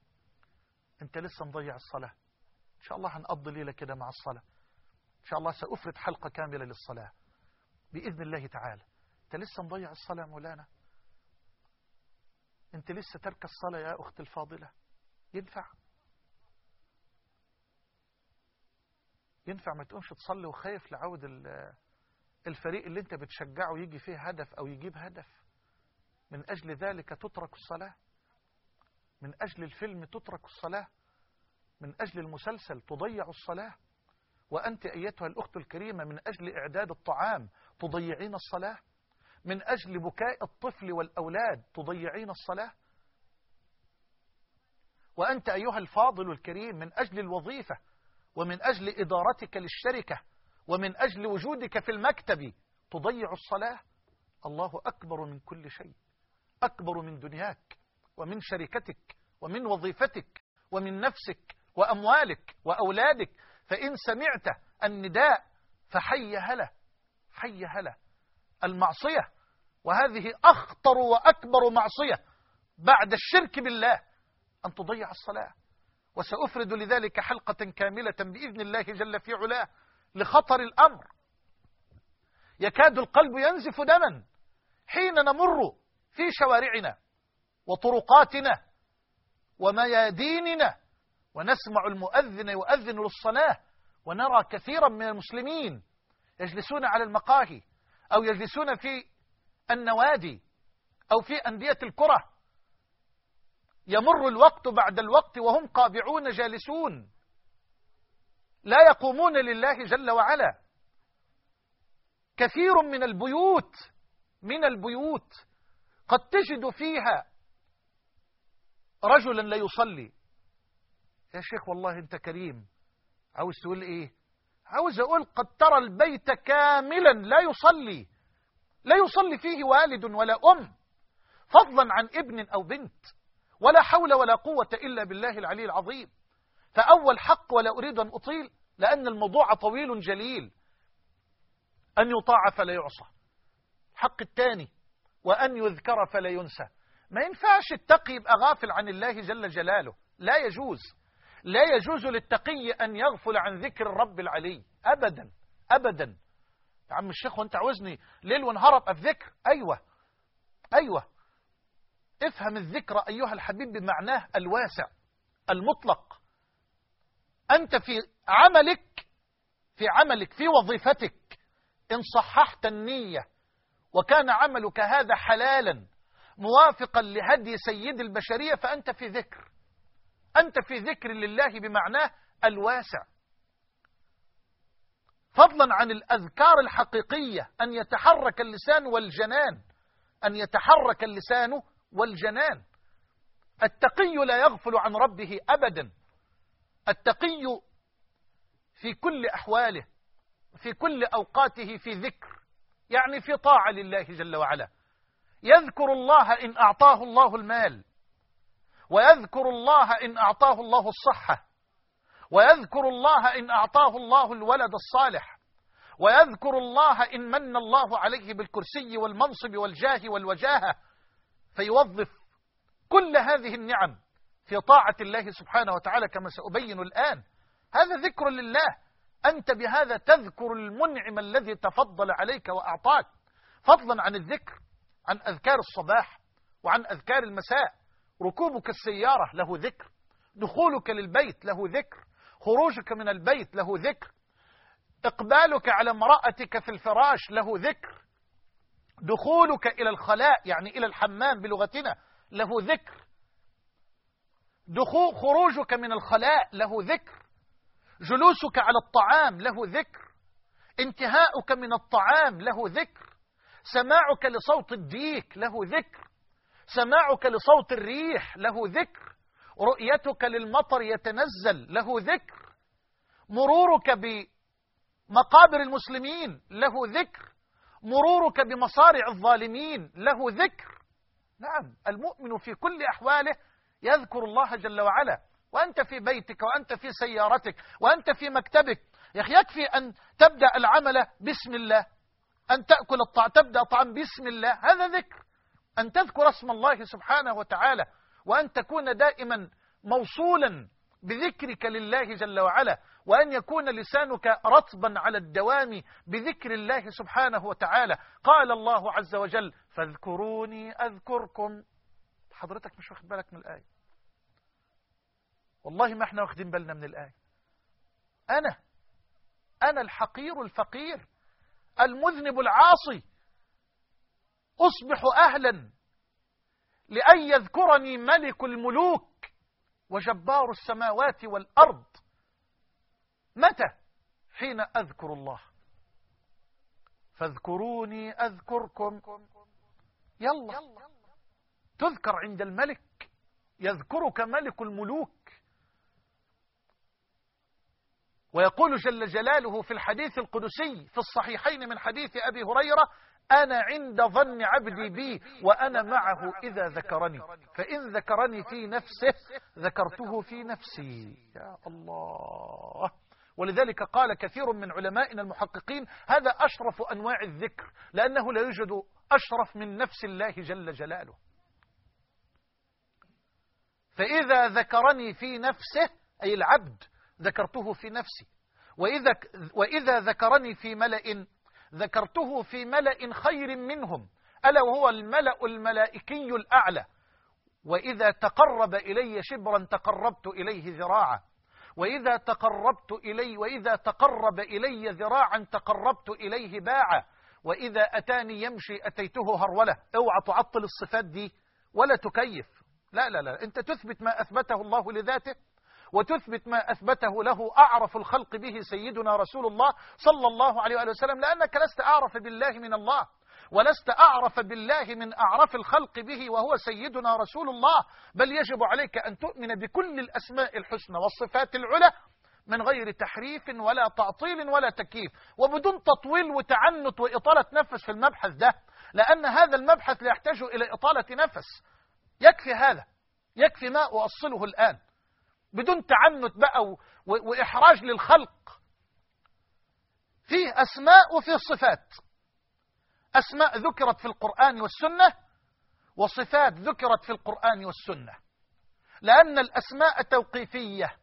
أنت لسه مضيع الصلاة. إن شاء الله هنقضي ليلة كده مع الصلاة. إن شاء الله سأفرد حلقة كاملة للصلاة بإذن الله تعالى. أنت لسه مضيع الصلاة مولانا. أنت لسه ترك الصلاة يا أخت الفاضلة. ينفع ينفع ما تقومش تصلي وخايف لعود الفريق اللي انت بتشجعه يجي فيه هدف او يجيب هدف؟ من اجل ذلك تترك الصلاة؟ من اجل الفيلم تترك الصلاة؟ من اجل المسلسل تضيع الصلاة؟ وانت ايتها الاخت الكريمة من اجل اعداد الطعام تضيعين الصلاة؟ من اجل بكاء الطفل والاولاد تضيعين الصلاة؟ وانت ايها الفاضل الكريم من اجل الوظيفة ومن اجل ادارتك للشركة ومن أجل وجودك في المكتب تضيع الصلاة؟ الله أكبر من كل شيء، أكبر من دنياك ومن شركتك ومن وظيفتك ومن نفسك وأموالك وأولادك. فإن سمعت النداء فحي هلا حي هلا. المعصية، وهذه أخطر وأكبر معصية بعد الشرك بالله، أن تضيع الصلاة. وسأفرد لذلك حلقة كاملة بإذن الله جل في علاه لخطر الأمر. يكاد القلب ينزف دما حين نمر في شوارعنا وطرقاتنا ومياديننا ونسمع المؤذن يؤذن للصلاة، ونرى كثيرا من المسلمين يجلسون على المقاهي أو يجلسون في النوادي أو في أندية الكرة، يمر الوقت بعد الوقت وهم قابعون جالسون لا يقومون لله جل وعلا. كثير من البيوت من البيوت قد تجد فيها رجلا لا يصلي. يا شيخ والله أنت كريم، عاوز تقول إيه؟ عاوز أقول قد ترى البيت كاملا لا يصلي، لا يصلي فيه والد ولا أم، فضلا عن ابن أو بنت، ولا حول ولا قوة إلا بالله العلي العظيم. فأول حق، ولا أريد أن أطيل لأن الموضوع طويل جليل، أن يطاع فلا يعصى. الحق الثاني وأن يذكر فلا ينسى. ما ينفعش التقي يبقى غافل عن الله جل جلاله، لا يجوز. لا يجوز للتقي أن يغفل عن ذكر الرب العلي أبدا أبدا. يا عم الشيخ وانت عاوزني ليل ونهار ابقى في ذكر؟ أيوة أيوة. افهم الذكر أيها الحبيب بمعناه الواسع المطلق. أنت في عملك في عملك في وظيفتك إن صححت النية وكان عملك هذا حلالا موافقا لهدي سيد البشرية فأنت في ذكر، أنت في ذكر لله بمعناه الواسع، فضلا عن الأذكار الحقيقية. أن يتحرك اللسان والجنان، أن يتحرك اللسان والجنان. التقي لا يغفل عن ربه أبدا. التقي في كل أحواله في كل أوقاته في ذكر، يعني في طاعة لله جل وعلا. يذكر الله إن أعطاه الله المال، ويذكر الله إن أعطاه الله الصحة، ويذكر الله إن أعطاه الله الولد الصالح، ويذكر الله إن من الله عليه بالكرسي والمنصب والجاه والوجاهة، فيوظف كل هذه النعم في طاعة الله سبحانه وتعالى كما سأبين الآن. هذا ذكر لله. أنت بهذا تذكر المنعم الذي تفضل عليك وأعطاك، فضلا عن الذكر عن أذكار الصباح وعن أذكار المساء. ركوبك السيارة له ذكر، دخولك للبيت له ذكر، خروجك من البيت له ذكر، إقبالك على امرأتك في الفراش له ذكر، دخولك إلى الخلاء يعني إلى الحمام بلغتنا له ذكر، دخول خروجك من الخلاء له ذكر، جلوسك على الطعام له ذكر، انتهاؤك من الطعام له ذكر، سماعك لصوت الديك له ذكر، سماعك لصوت الريح له ذكر، رؤيتك للمطر يتنزل له ذكر، مرورك بمقابر المسلمين له ذكر، مرورك بمصارع الظالمين له ذكر. نعم، المؤمن في كل أحواله يذكر الله جل وعلا. وأنت في بيتك، وأنت في سيارتك، وأنت في مكتبك. يا أخي يكفي أن تبدأ العمل بسم الله، أن تأكل الطعام تبدأ طعام بسم الله، هذا ذكر. أن تذكر اسم الله سبحانه وتعالى، وأن تكون دائما موصولا بذكرك لله جل وعلا، وأن يكون لسانك رطبا على الدوام بذكر الله سبحانه وتعالى. قال الله عز وجل: فاذكروني أذكركم. حضرتك مش واخد بالك من الآية، والله ما احنا واخدين بالنا من الآية. أنا أنا الحقير الفقير المذنب العاصي أصبح أهلا لأن يذكرني ملك الملوك وجبار السماوات والأرض. متى؟ حين أذكر الله. فاذكروني أذكركم. يلا تذكر عند الملك، يذكرك ملك الملوك. ويقول جل جلاله في الحديث القدسي في الصحيحين من حديث أبي هريرة: أنا عند ظن عبدي بي وأنا معه إذا ذكرني، فإن ذكرني في نفسه ذكرته في نفسي. يا الله. ولذلك قال كثير من علمائنا المحققين: هذا أشرف أنواع الذكر، لأنه لا يوجد أشرف من نفس الله جل جلاله. فإذا ذكرني في نفسه أي العبد ذكرته في نفسي، وإذا, وإذا ذكرني في ملأ ذكرته في ملأ خير منهم، ألا وهو الملأ الملائكي الأعلى. وإذا تقرب إلي شبرا تقربت إليه ذراعا، وإذا تقربت إلي وإذا تقرب إلي ذراعا تقربت إليه باعا، وإذا أتاني يمشي أتيته هرولة. اوعى تعطل الصفات دي ولا تكيف، لا لا لا، أنت تثبت ما أثبته الله لذاته، وتثبت ما أثبته له أعرف الخلق به سيدنا رسول الله صلى الله عليه وآله وسلم، لأنك لست أعرف بالله من الله، ولست أعرف بالله من أعرف الخلق به وهو سيدنا رسول الله. بل يجب عليك أن تؤمن بكل الأسماء الحسنى والصفات العلى من غير تحريف ولا تعطيل ولا تكييف، وبدون تطويل وتعنت وإطالة نفس في المبحث ده، لأن هذا المبحث لا يحتاج إلى إطالة نفس. يكفي هذا، يكفي ما أوصله الآن بدون تعنت بقى وإحراج للخلق. فيه أسماء وفيه صفات، أسماء ذكرت في القرآن والسنة، وصفات ذكرت في القرآن والسنة، لأن الأسماء توقيفية.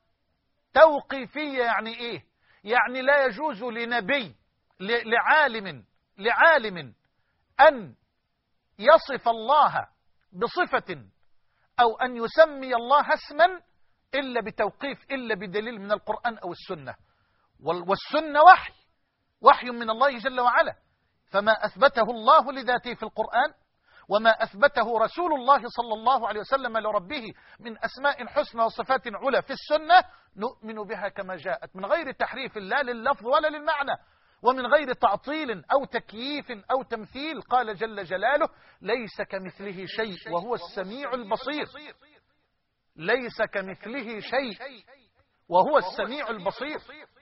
توقيفية يعني إيه؟ يعني لا يجوز لنبي لعالم لعالم أن يصف الله بصفة أو أن يسمي الله اسما إلا بتوقيف، إلا بدليل من القرآن أو السنة. والسنة وحي وحي من الله جل وعلا، فما أثبته الله لذاته في القرآن وما أثبته رسول الله صلى الله عليه وسلم لربه من أسماء حسنى وصفات علا في السنة نؤمن بها كما جاءت، من غير تحريف لا لللفظ ولا للمعنى، ومن غير تعطيل أو تكييف أو تمثيل. قال جل جلاله: ليس كمثله شيء وهو السميع البصير. ليس كمثله شيء وهو السميع البصير.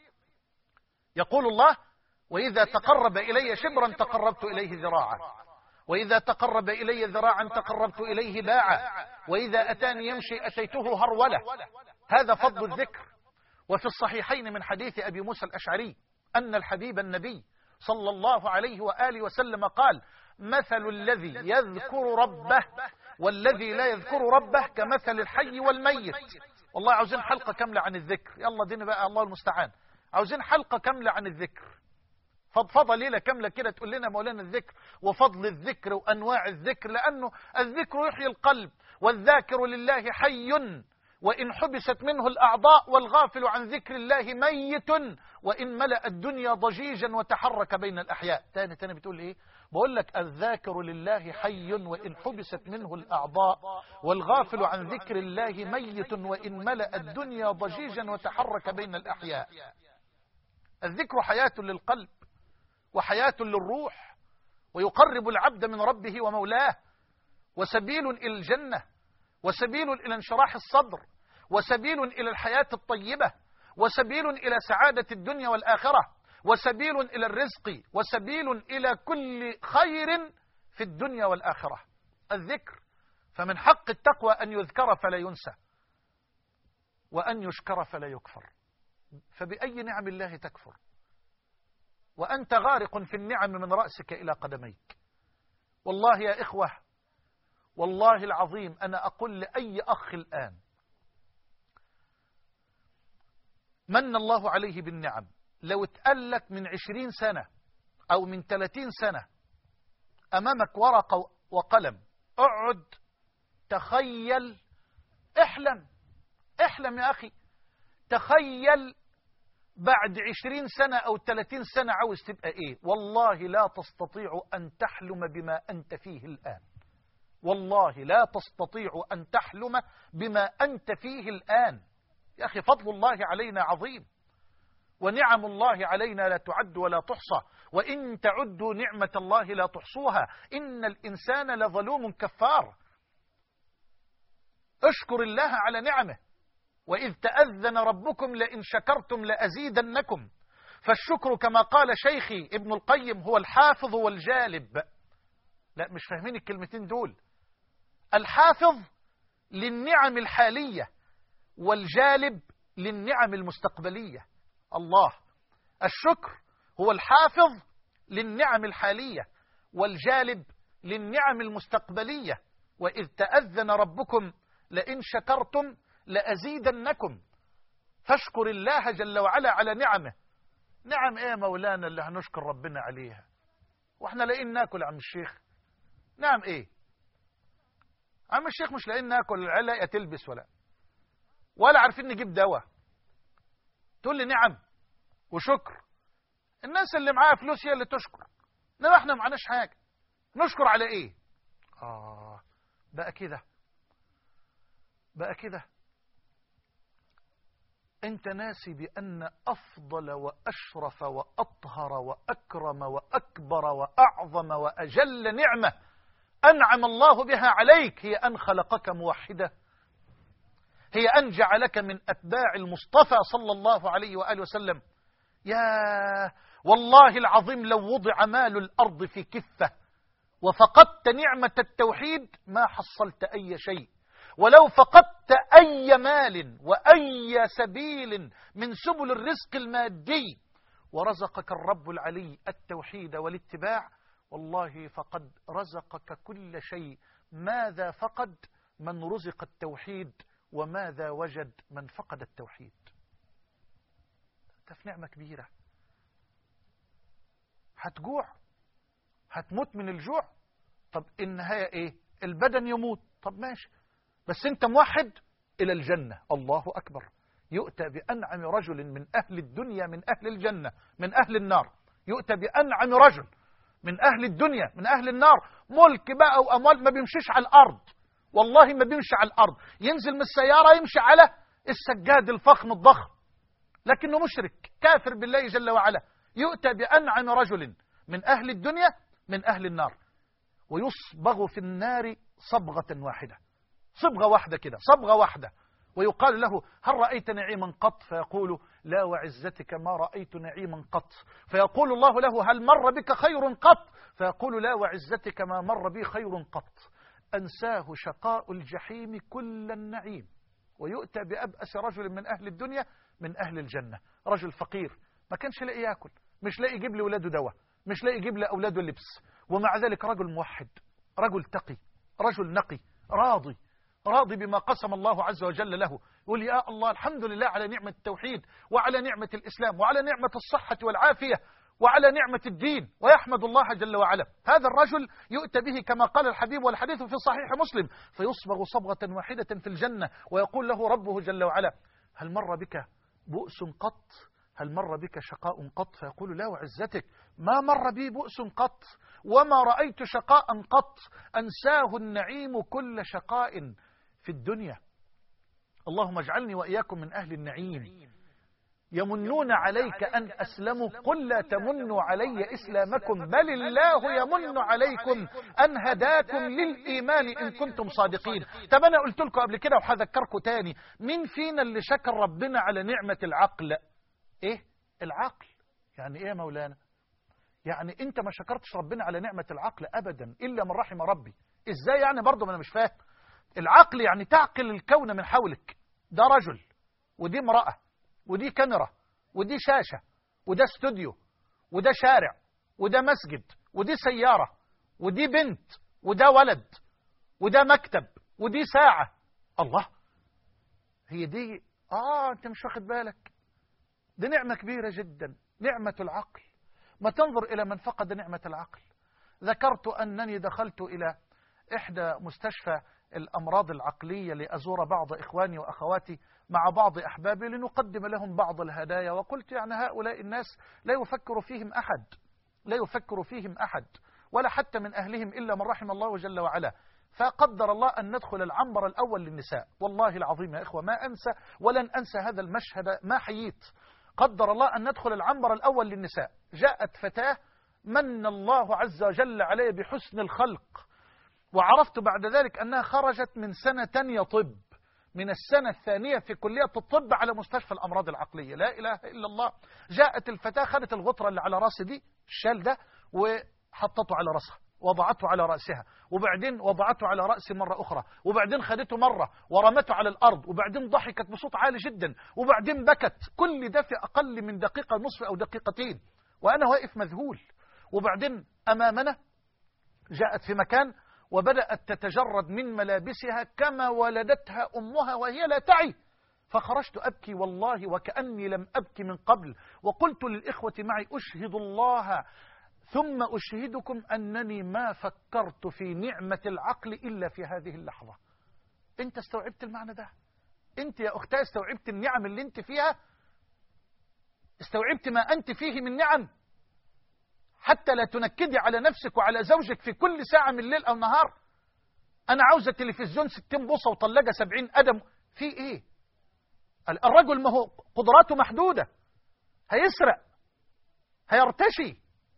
يقول الله: وإذا تقرب إلي شبرا تقربت إليه ذراعا، وإذا تقرب إلي ذراعا تقربت إليه باعا، وإذا أتاني يمشي أتيته هرولة. هذا فضل الذكر. وفي الصحيحين من حديث أبي موسى الأشعري أن الحبيب النبي صلى الله عليه وآله وسلم قال: مثل الذي يذكر ربه والذي لا يذكر ربه كمثل الحي والميت. والله عاوزين حلقة كاملة عن الذكر، يلا دين بقى، الله المستعان. عاوزين حلقة كاملة عن الذكر، فضفضة ليلة كاملة كده تقول لنا مولانا الذكر وفضل الذكر وأنواع الذكر، لأنه الذكر يحيي القلب، والذاكر لله حي وإن حبست منه الأعضاء، والغافل عن ذكر الله ميت وإن ملأ الدنيا ضجيجا وتحرك بين الأحياء. تاني تاني بتقول إيه؟ بقول لك: الذاكر لله حي وإن حبست منه الأعضاء، والغافل عن ذكر الله ميت وإن ملأ الدنيا ضجيجا وتحرك بين الأحياء. الذكر حياة للقلب وحياة للروح، ويقرب العبد من ربه ومولاه، وسبيل إلى الجنة، وسبيل إلى انشراح الصدر، وسبيل إلى الحياة الطيبة، وسبيل إلى سعادة الدنيا والآخرة، وسبيل إلى الرزق، وسبيل إلى كل خير في الدنيا والآخرة. الذكر. فمن حق التقوى أن يذكر فلا ينسى، وأن يشكر فلا يكفر. فبأي نعم الله تكفر وأنت غارق في النعم من رأسك إلى قدميك؟ والله يا إخوة، والله العظيم أنا أقول لأي أخ الآن من الله عليه بالنعم، لو اتقلك من عشرين سنة أو من ثلاثين سنة أمامك ورقة وقلم، اقعد تخيل، احلم احلم يا أخي، تخيل بعد عشرين سنة أو ثلاثين سنة عاوز تبقى إيه. والله لا تستطيع أن تحلم بما أنت فيه الآن، والله لا تستطيع أن تحلم بما أنت فيه الآن. يا أخي فضل الله علينا عظيم، ونعم الله علينا لا تعد ولا تحصى، وإن تعدوا نعمة الله لا تحصوها، إن الإنسان لظلوم كفار. اشكر الله على نعمه، وإذ تأذن ربكم لئن شكرتم لأزيدنكم. فالشكر كما قال شيخي ابن القيم هو الحافظ والجالب. لا مش فاهمين الكلمتين دول. الحافظ للنعم الحالية، والجالب للنعم المستقبلية. الله. الشكر هو الحافظ للنعم الحالية، والجالب للنعم المستقبلية. وإذ تأذن ربكم لئن شكرتم لأزيدنكم. فاشكر الله جل وعلا على نعمه. نعم ايه مولانا اللي هنشكر ربنا عليها؟ واحنا لاقيين ناكل يا عم الشيخ؟ نعم ايه؟ عم الشيخ مش لاقيين ناكل، العيال لاقيه تلبس ولا ولا عارفين نجيب دواء. تقول لي نعم وشكر. الناس اللي معاها فلوس هي اللي تشكر، انما احنا معناش حاجه. نشكر على ايه؟ اه بقى كده بقى كده انت ناسي بان افضل واشرف واطهر واكرم واكبر واعظم واجل نعمه انعم الله بها عليك هي ان خلقك موحدا، هي ان جعلك من اتباع المصطفى صلى الله عليه واله وسلم. يا والله العظيم لو وضع مال الارض في كفه وفقدت نعمه التوحيد ما حصلت اي شيء، ولو فقدت أي مال وأي سبيل من سبل الرزق المادي ورزقك الرب العلي التوحيد والاتباع، والله فقد رزقك كل شيء. ماذا فقد من رزق التوحيد وماذا وجد من فقد التوحيد؟ ده في نعمة كبيرة. هتجوع، هتموت من الجوع. طب النهاية ايه؟ البدن يموت. طب ماشي، بس انت موحد الى الجنة. الله اكبر. يؤتى بانعم رجل من اهل الدنيا من اهل الجنة من اهل النار. يؤتى بانعم رجل من اهل الدنيا من اهل النار. ملك بقى واموال، ما بيمشيش على الارض، والله ما بيمشي على الارض. ينزل من السيارة يمشي على السجاد الفخم الضخم، لكنه مشرك كافر بالله جل وعلا. يؤتى بانعم رجل من اهل الدنيا من اهل النار، ويصبغ في النار صبغة واحدة، صبغة واحدة كده، صبغة واحدة، ويقال له هل رأيت نعيما قط؟ فيقول لا وعزتك ما رأيت نعيما قط. فيقول الله له هل مر بك خير قط؟ فيقول لا وعزتك ما مر بي خير قط. أنساه شقاء الجحيم كل النعيم. ويؤتى بأبأس رجل من أهل الدنيا من أهل الجنة، رجل فقير ما كانش لاقي ياكل، مش لاقي يجيب لأولاده دواء، مش لاقي يجيب لأولاده لبس، ومع ذلك رجل موحد، رجل تقي، رجل نقي، راضي راضي بما قسم الله عز وجل له. يقول يا الله الحمد لله على نعمة التوحيد وعلى نعمة الإسلام وعلى نعمة الصحة والعافية وعلى نعمة الدين، ويحمد الله جل وعلا. هذا الرجل يؤتى به كما قال الحبيب، والحديث في صحيح مسلم، فيصبغ صبغة واحدة في الجنة، ويقول له ربه جل وعلا هل مر بك بؤس قط؟ هل مر بك شقاء قط؟ فيقول لا وعزتك ما مر بي بؤس قط وما رأيت شقاء قط. أنساه النعيم كل شقاء في الدنيا. اللهم اجعلني وإياكم من أهل النعيم. يمنون عليك أن أسلموا قل لا تمنوا علي إسلامكم بل الله يمن عليكم أن هداكم للإيمان إن كنتم صادقين. طب أنا قلت لكم قبل كده وهذكركم تاني، مين فينا اللي شكر ربنا على نعمة العقل؟ إيه العقل؟ يعني إيه يا مولانا؟ يعني أنت ما شكرتش ربنا على نعمة العقل أبدا إلا من رحم ربي. إزاي يعني؟ برضو ما أنا مش فاهم. العقل يعني تعقل الكون من حولك. ده رجل ودي امرأة ودي كاميرا ودي شاشة وده استوديو وده شارع وده مسجد ودي سيارة ودي بنت وده ولد وده مكتب ودي ساعة. الله، هي دي؟ آه أنت مش واخد بالك، دي نعمة كبيرة جدا، نعمة العقل. ما تنظر إلى من فقد نعمة العقل. ذكرت أنني دخلت إلى إحدى مستشفى الأمراض العقلية لأزور بعض إخواني وأخواتي مع بعض أحبابي لنقدم لهم بعض الهدايا، وقلت يعني هؤلاء الناس لا يفكر فيهم أحد، لا يفكر فيهم أحد ولا حتى من أهلهم إلا من رحم الله جل وعلا. فقدر الله أن ندخل العنبر الأول للنساء. والله العظيم يا إخوة ما أنسى ولن أنسى هذا المشهد ما حييت. قدر الله أن ندخل العنبر الأول للنساء. جاءت فتاة من الله عز وجل عليه بحسن الخلق، وعرفت بعد ذلك أنها خرجت من سنة تانية طب، من السنة الثانية في كلية الطب على مستشفى الأمراض العقلية. لا إله إلا الله. جاءت الفتاة خدت الغطرة اللي على رأسي دي، الشال ده، وحطته على رأسها، وضعته على رأسها، وبعدين وضعته على رأسي مرة أخرى، وبعدين خدته مرة ورمته على الأرض، وبعدين ضحكت بصوت عالي جدا، وبعدين بكت. كل ده في أقل من دقيقة نصف أو دقيقتين، وأنا واقف مذهول. وبعدين أمامنا جاءت في مكان وبدأت تتجرد من ملابسها كما ولدتها أمها وهي لا تعي. فخرجت أبكي والله وكأني لم أبكي من قبل، وقلت للإخوة معي أشهد الله ثم أشهدكم أنني ما فكرت في نعمة العقل إلا في هذه اللحظة. أنت استوعبت المعنى ده؟ أنت يا أختي استوعبت النعم اللي أنت فيها؟ استوعبت ما أنت فيه من نعم؟ حتى لا تنكدي على نفسك وعلى زوجك في كل ساعة من الليل أو نهار. أنا عاوزة تلفزيون ستين بوصة وطلقة سبعين قدم. في إيه؟ الرجل ما هو قدراته محدودة، هيسرق، هيرتشي.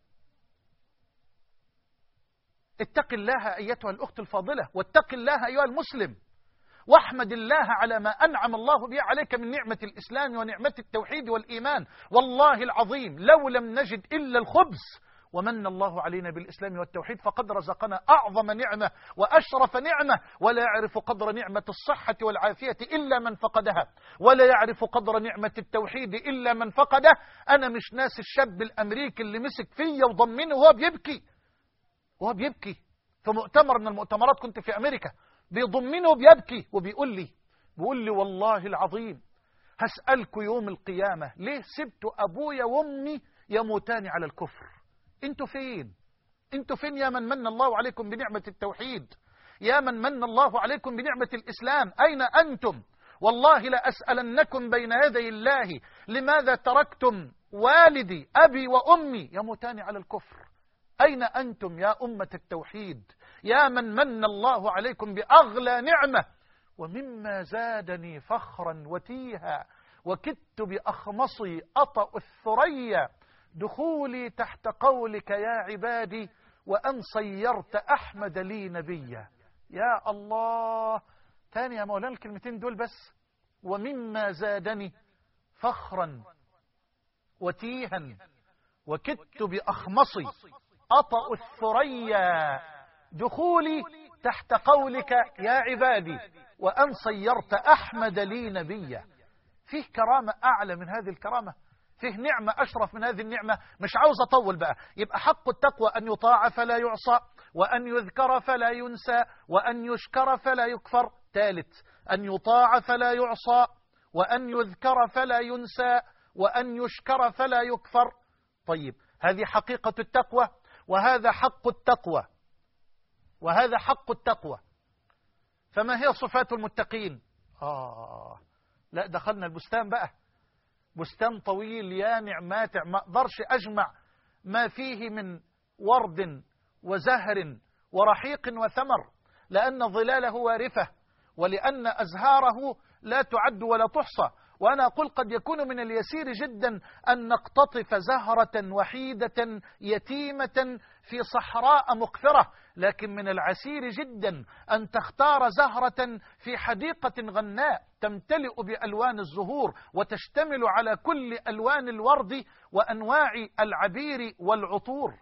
اتق الله أيتها الأخت الفاضلة، واتق الله أيها المسلم، واحمد الله على ما أنعم الله به عليك من نعمة الإسلام ونعمة التوحيد والإيمان. والله العظيم لو لم نجد إلا الخبز ومن الله علينا بالإسلام والتوحيد فقد رزقنا أعظم نعمة وأشرف نعمة. ولا يعرف قدر نعمة الصحة والعافية إلا من فقدها، ولا يعرف قدر نعمة التوحيد إلا من فقده. أنا مش ناس الشاب الأمريكي اللي مسك فيا وضمني وهو بيبكي، وهو بيبكي في مؤتمر من المؤتمرات، كنت في أمريكا، بيضمني وبيبكي وبيقول لي بيقول لي والله العظيم هسألكوا يوم القيامة ليه سبتوا أبويا وأمي يموتان على الكفر؟ انتوا فين؟ انتوا فين يا من من الله عليكم بنعمة التوحيد، يا من من الله عليكم بنعمة الإسلام؟ أين أنتم؟ والله لأسألنكم بين يدي الله لماذا تركتم والدي أبي وأمي يموتان على الكفر؟ أين أنتم يا أمة التوحيد، يا من من الله عليكم بأغلى نعمة؟ ومما زادني فخرا وتيها وكدت بأخمصي أطأ الثريا دخولي تحت قولك يا عبادي وأن صيرت أحمد لي نبيا. يا الله، تاني يا مولانا الكلمتين دول بس. ومما زادني فخرا وتيها وكدت بأخمصي أطأ الثريا دخولي تحت قولك يا عبادي وأن صيرت أحمد لي نبيا. فيه كرامة أعلى من هذه الكرامة؟ فيه نعمة أشرف من هذه النعمة؟ مش عاوز أطول بقى. يبقى حق التقوى أن يطاع فلا يعصى، وأن يذكر فلا ينسى، وأن يشكر فلا يكفر. ثالث، أن يطاع فلا يعصى، وأن يذكر فلا ينسى، وأن يشكر فلا يكفر. طيب، هذه حقيقة التقوى، وهذا حق التقوى، وهذا حق التقوى. فما هي صفات المتقين؟ آه لا، دخلنا البستان بقى، بستان طويل يامع ماتع، ما أقدرش أجمع ما فيه من ورد وزهر ورحيق وثمر، لأن ظلاله وارفة، ولأن أزهاره لا تعد ولا تحصى. وأنا أقول قد يكون من اليسير جدا أن نقتطف زهرة وحيدة يتيمة في صحراء مقفرة، لكن من العسير جدا أن تختار زهرة في حديقة غناء تمتلئ بألوان الزهور وتشتمل على كل ألوان الورد وأنواع العبير والعطور.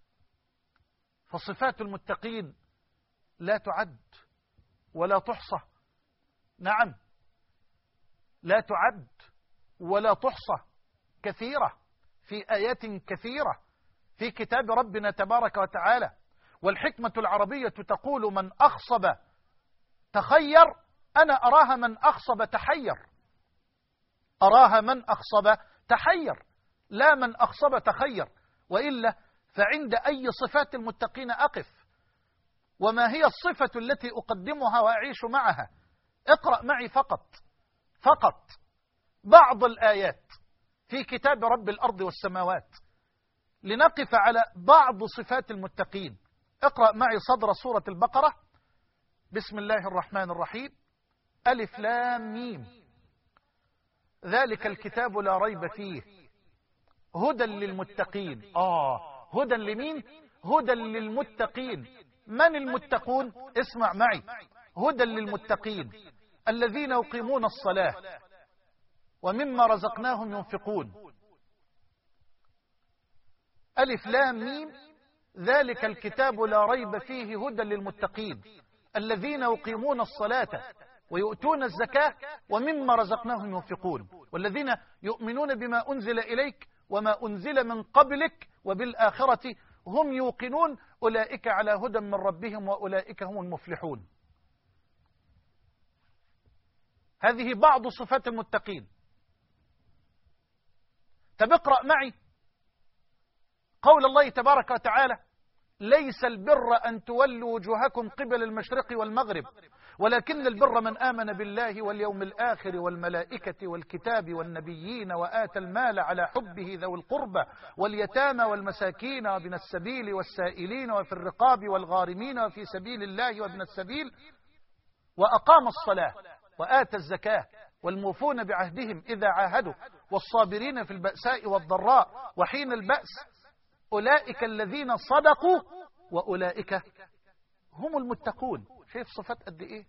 فصفات المتقين لا تعد ولا تحصى. نعم، لا تعد ولا تحصى، كثيرة في آيات كثيرة في كتاب ربنا تبارك وتعالى. والحكمة العربية تقول من أخصب تخير، أنا أراها من أخصب تحير، أراها من أخصب تحير لا من أخصب تخير. وإلا فعند أي صفات المتقين أقف؟ وما هي الصفة التي أقدمها وأعيش معها؟ اقرأ معي فقط فقط بعض الآيات في كتاب رب الأرض والسماوات لنقف على بعض صفات المتقين. اقرأ معي صدر سورة البقرة. بسم الله الرحمن الرحيم. ألف لام ميم، ذلك الكتاب لا ريب فيه هدى للمتقين. آه هدى لمين؟ هدى للمتقين. من المتقون؟ اسمع معي. هدى للمتقين الذين يقيمون الصلاة ومما رزقناهم ينفقون. ألف لام ميم، ذلك الكتاب لا ريب فيه هدى للمتقين الذين يقيمون الصلاة ويؤتون الزكاة ومما رزقناهم ينفقون والذين يؤمنون بما أنزل إليك وما أنزل من قبلك وبالآخرة هم يوقنون أولئك على هدى من ربهم وأولئك هم المفلحون. هذه بعض صفات المتقين. طب اقرأ معي قول الله تبارك وتعالى: ليس البر أن تولوا وجوهكم قبل المشرق والمغرب ولكن البر من آمن بالله واليوم الآخر والملائكة والكتاب والنبيين وآتى المال على حبه ذوي القربى واليتامى والمساكين وابن السبيل والسائلين وفي الرقاب والغارمين وفي سبيل الله وابن السبيل وأقام الصلاة وآتى الزكاة والموفون بعهدهم إذا عاهدوا والصابرين في البأساء والضراء وحين البأس أولئك الذين صدقوا وأولئك هم المتقون. شايف صفات قد إيه؟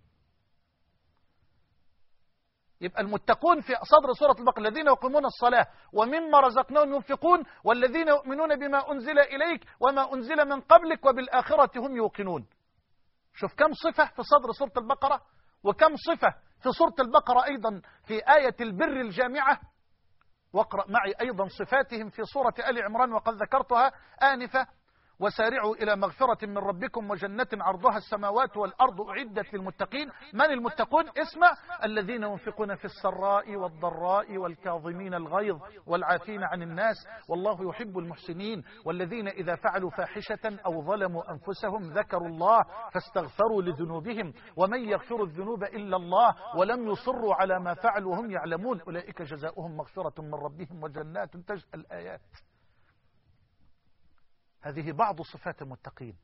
يبقى المتقون في صدر سورة البقرة: الذين يقيمون الصلاة ومما رزقناهم ينفقون والذين يؤمنون بما أنزل إليك وما أنزل من قبلك وبالآخرة هم يوقنون. شوف كم صفة في صدر سورة البقرة، وكم صفة في سورة البقرة أيضا في آية البر الجامعة. واقرأ معي أيضا صفاتهم في سورة آل عمران وقد ذكرتها آنفة: وسارعوا إلى مغفرة من ربكم وجنة عرضها السماوات والأرض أعدت للمتقين. من المتقون؟ اسمع: الذين ينفقون في السراء والضراء والكاظمين الغيظ والعافين عن الناس والله يحب المحسنين والذين إذا فعلوا فاحشة أو ظلموا أنفسهم ذكروا الله فاستغفروا لذنوبهم ومن يغفر الذنوب إلا الله ولم يصروا على ما فعلوا وهم يعلمون أولئك جزاؤهم مغفرة من ربهم وجنات تجري. الآيات. هذه بعض صفات المتقين.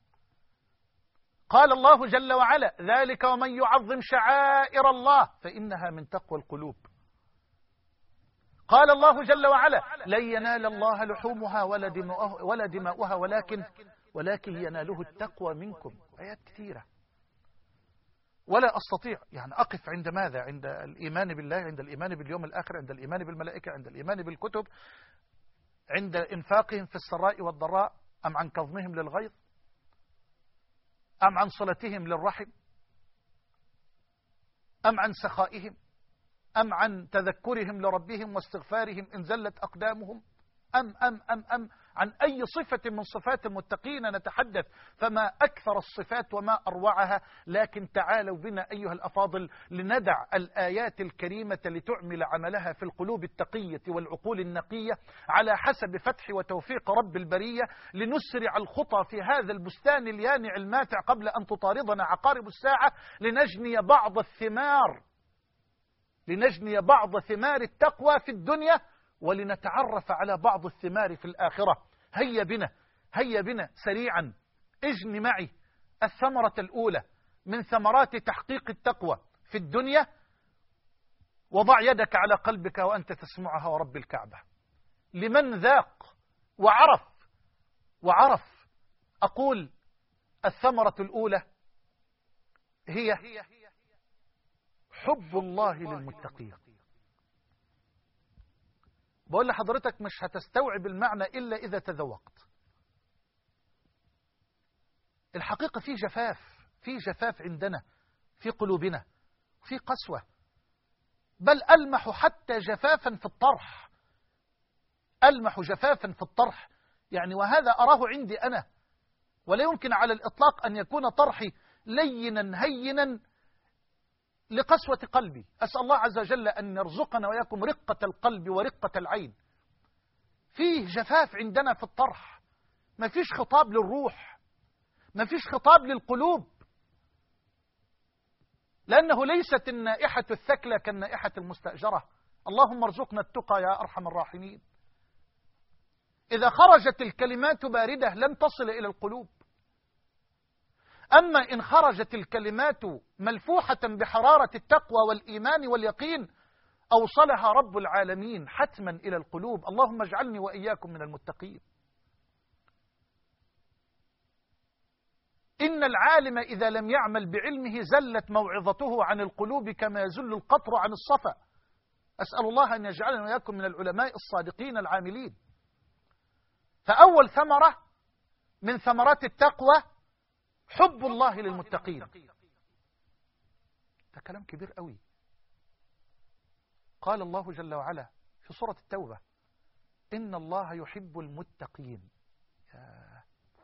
قال الله جل وعلا: ذلك ومن يعظم شعائر الله فإنها من تقوى القلوب. قال الله جل وعلا: لن ينال الله لحومها ولا دماؤها, ولا دماؤها ولكن ولكن يناله التقوى منكم. آيات كثيرة. ولا أستطيع يعني أقف عند ماذا؟ عند الإيمان بالله، عند الإيمان باليوم الآخر، عند الإيمان بالملائكة، عند الإيمان بالكتب، عند إنفاقهم في السراء والضراء، أم عن كظمهم للغيظ، أم عن صلتهم للرحم، أم عن سخائهم، أم عن تذكرهم لربهم واستغفارهم إن زلت أقدامهم، أم أم أم أم عن أي صفة من صفات المتقين نتحدث؟ فما أكثر الصفات وما أروعها. لكن تعالوا بنا أيها الأفاضل لندع الآيات الكريمة لتعمل عملها في القلوب التقية والعقول النقية على حسب فتح وتوفيق رب البرية، لنسرع الخطى في هذا البستان اليانع الماتع قبل أن تطاردنا عقارب الساعة، لنجني بعض الثمار لنجني بعض ثمار التقوى في الدنيا ولنتعرف على بعض الثمار في الآخرة. هيا بنا هيا بنا سريعا اجن معي الثمرة الأولى من ثمرات تحقيق التقوى في الدنيا، وضع يدك على قلبك وأنت تسمعها ورب الكعبة. لمن ذاق وعرف وعرف أقول: الثمرة الأولى هي حب الله للمتقين. بقول لحضرتك مش هتستوعب المعنى إلا إذا تذوقت. الحقيقة في جفاف في جفاف عندنا في قلوبنا، في قسوة، بل ألمح حتى جفافا في الطرح ألمح جفافا في الطرح يعني، وهذا أراه عندي أنا، ولا يمكن على الإطلاق أن يكون طرحي لينا هينا لقسوة قلبي. أسأل الله عز وجل أن يرزقنا وإياكم رقة القلب ورقة العين. فيه جفاف عندنا في الطرح، ما فيش خطاب للروح، ما فيش خطاب للقلوب، لأنه ليست النائحة الثكلى كالنائحة المستأجرة. اللهم ارزقنا التقى يا أرحم الراحمين. إذا خرجت الكلمات باردة لم تصل إلى القلوب، أما إن خرجت الكلمات ملفوحة بحرارة التقوى والإيمان واليقين أوصلها رب العالمين حتما إلى القلوب. اللهم اجعلني وإياكم من المتقين. إن العالم إذا لم يعمل بعلمه زلت موعظته عن القلوب كما يزل القطر عن الصفا. أسأل الله أن يجعلنا وإياكم من العلماء الصادقين العاملين. فأول ثمرة من ثمرات التقوى حب الله للمتقين. ده كلام كبير قوي. قال الله جل وعلا في سورة التوبة: إن الله يحب المتقين. يا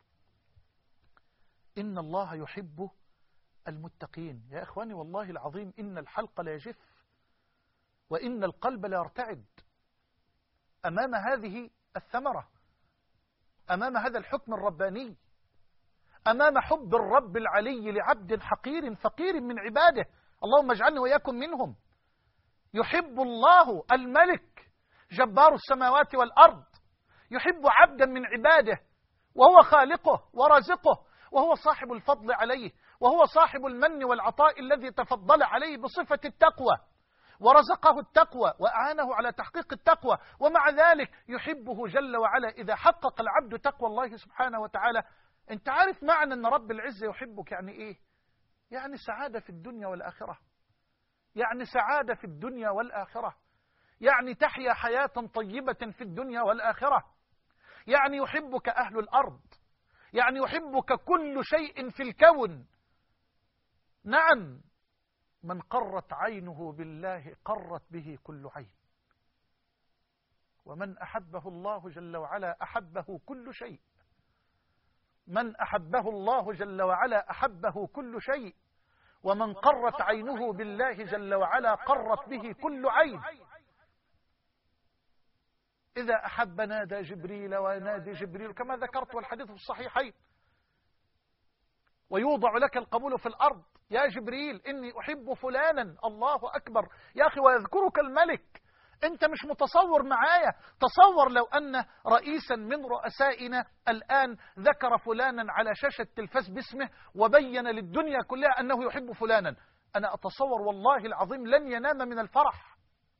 إن الله يحب المتقين. يا إخواني والله العظيم إن الحلق لا يجف وإن القلب لا يرتعد أمام هذه الثمرة. أمام هذا الحكم الرباني، أمام حب الرب العلي لعبد حقير فقير من عباده. اللهم اجعلني وإياكم منهم. يحب الله الملك جبار السماوات والأرض، يحب عبدا من عباده، وهو خالقه ورازقه، وهو صاحب الفضل عليه، وهو صاحب المن والعطاء الذي تفضل عليه بصفة التقوى ورزقه التقوى وأعانه على تحقيق التقوى. ومع ذلك يحبه جل وعلا إذا حقق العبد تقوى الله سبحانه وتعالى. أنت عارف معنى أن رب العزة يحبك يعني إيه؟ يعني سعادة في الدنيا والآخرة، يعني سعادة في الدنيا والآخرة، يعني تحيا حياة طيبة في الدنيا والآخرة، يعني يحبك أهل الأرض، يعني يحبك كل شيء في الكون. نعم، من قرت عينه بالله قرت به كل عين، ومن أحبه الله جل وعلا أحبه كل شيء، من أحبه الله جل وعلا أحبه كل شيء، ومن قرت عينه بالله جل وعلا قرت به كل عين. إذا أحب نادى جبريل ونادي جبريل كما ذكرت والحديث في الصحيحين، ويوضع لك القبول في الأرض. يا جبريل إني أحب فلانا، الله أكبر يا أخي، ويذكرك الملك. أنت مش متصور معايا، تصور لو أن رئيسا من رؤسائنا الآن ذكر فلانا على شاشة التلفاز باسمه وبين للدنيا كلها أنه يحب فلانا، أنا أتصور والله العظيم لن ينام من الفرح.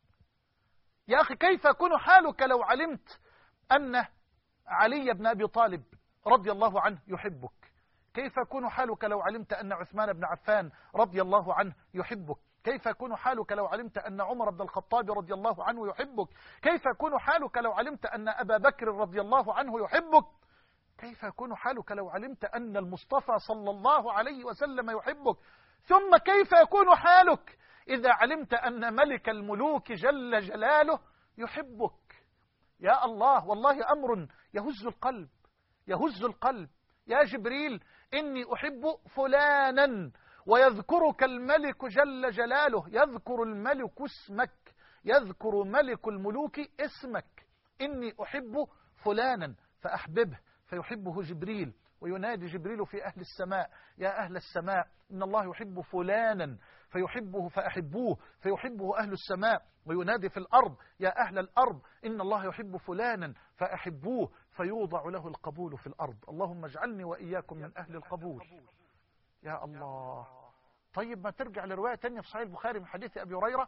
يا أخي كيف يكون حالك لو علمت أن علي بن أبي طالب رضي الله عنه يحبك؟ كيف يكون حالك لو علمت أن عثمان بن عفان رضي الله عنه يحبك؟ كيف يكون حالك لو علمت أن عمر بن الخطاب رضي الله عنه يحبك؟ كيف يكون حالك لو علمت أن أبا بكر رضي الله عنه يحبك؟ كيف يكون حالك لو علمت أن المصطفى صلى الله عليه وسلم يحبك؟ ثم كيف يكون حالك إذا علمت أن ملك الملوك جل جلاله يحبك؟ يا الله، والله أمر يهز القلب، يهز القلب. يا جبريل إني أحب فلانا، ويذكرك الملك جل جلاله، يذكر الملك اسمك، يذكر ملك الملوك اسمك، إني أحب فلانا فأحببه، فيحبه جبريل، وينادي جبريل في أهل السماء يا أهل السماء إن الله يحب فلانا فيحبه فأحبوه، فيحبه أهل السماء، وينادي في الأرض يا أهل الأرض إن الله يحب فلانا فأحبوه، فيوضع له القبول في الأرض. اللهم اجعلني وإياكم من أهل القبول يا الله. طيب ما ترجع لرواية تانية في صحيح البخاري من حديث أبي هريرة: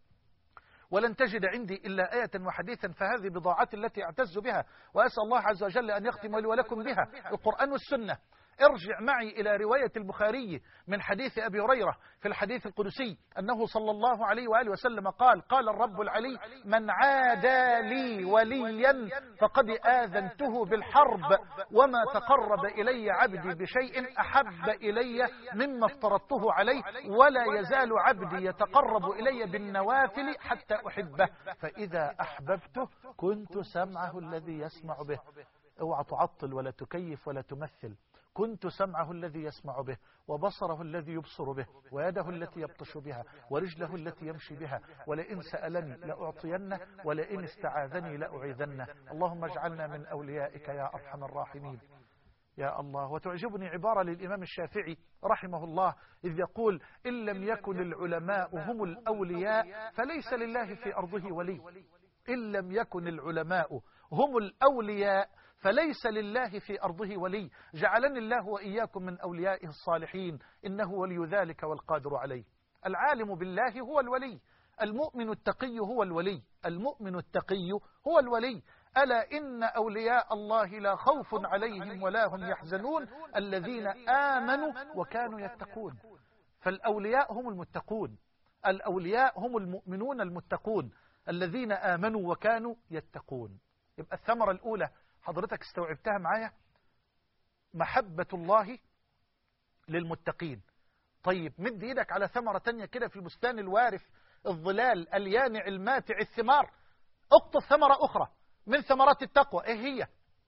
ولن تجد عندي إلا آية وحديثا فهذه بضاعتي التي أعتز بها، وأسأل الله عز وجل أن يختم لي ولكم بها القرآن والسنة. ارجع معي إلى رواية البخاري من حديث أبي هريرة في الحديث القدسي أنه صلى الله عليه وآله وسلم قال: قال الرب العلي: من عادى لي وليا فقد آذنته بالحرب، وما تقرب إلي عبدي بشيء أحب إلي مما افترضته عليه، ولا يزال عبدي يتقرب إلي بالنوافل حتى أحبه، فإذا أحببته كنت سمعه الذي يسمع به. اوعى تعطل ولا تكيف ولا تمثل. كنت سمعه الذي يسمع به، وبصره الذي يبصر به، ويده التي يبطش بها، ورجله التي يمشي بها، ولئن سألني لأعطينه، ولئن استعاذني لأعيذنه. اللهم اجعلنا من أوليائك يا أرحم الراحمين يا الله. وتعجبني عبارة للإمام الشافعي رحمه الله إذ يقول: إن لم يكن العلماء هم الأولياء فليس لله في أرضه ولي. إن لم يكن العلماء هم الأولياء فليس لله في أرضه ولي. جعلني الله وإياكم من أوليائه الصالحين، إنه ولي ذلك والقادر عليه. العالم بالله هو الولي، المؤمن التقي هو الولي، المؤمن التقي هو الولي. ألا إن أولياء الله لا خوف عليهم ولا هم يحزنون الذين آمنوا وكانوا يتقون. فالأولياء هم المتقون، الأولياء هم المؤمنون المتقون الذين آمنوا وكانوا يتقون. يبقى الثمرة الأولى حضرتك استوعبتها معايا: محبة الله للمتقين. طيب مد ايدك على ثمرة تانية كده في البستان الوارف الظلال اليانع الماتع الثمار، اقطف ثمرة أخرى من ثمرات التقوى. ايه هي؟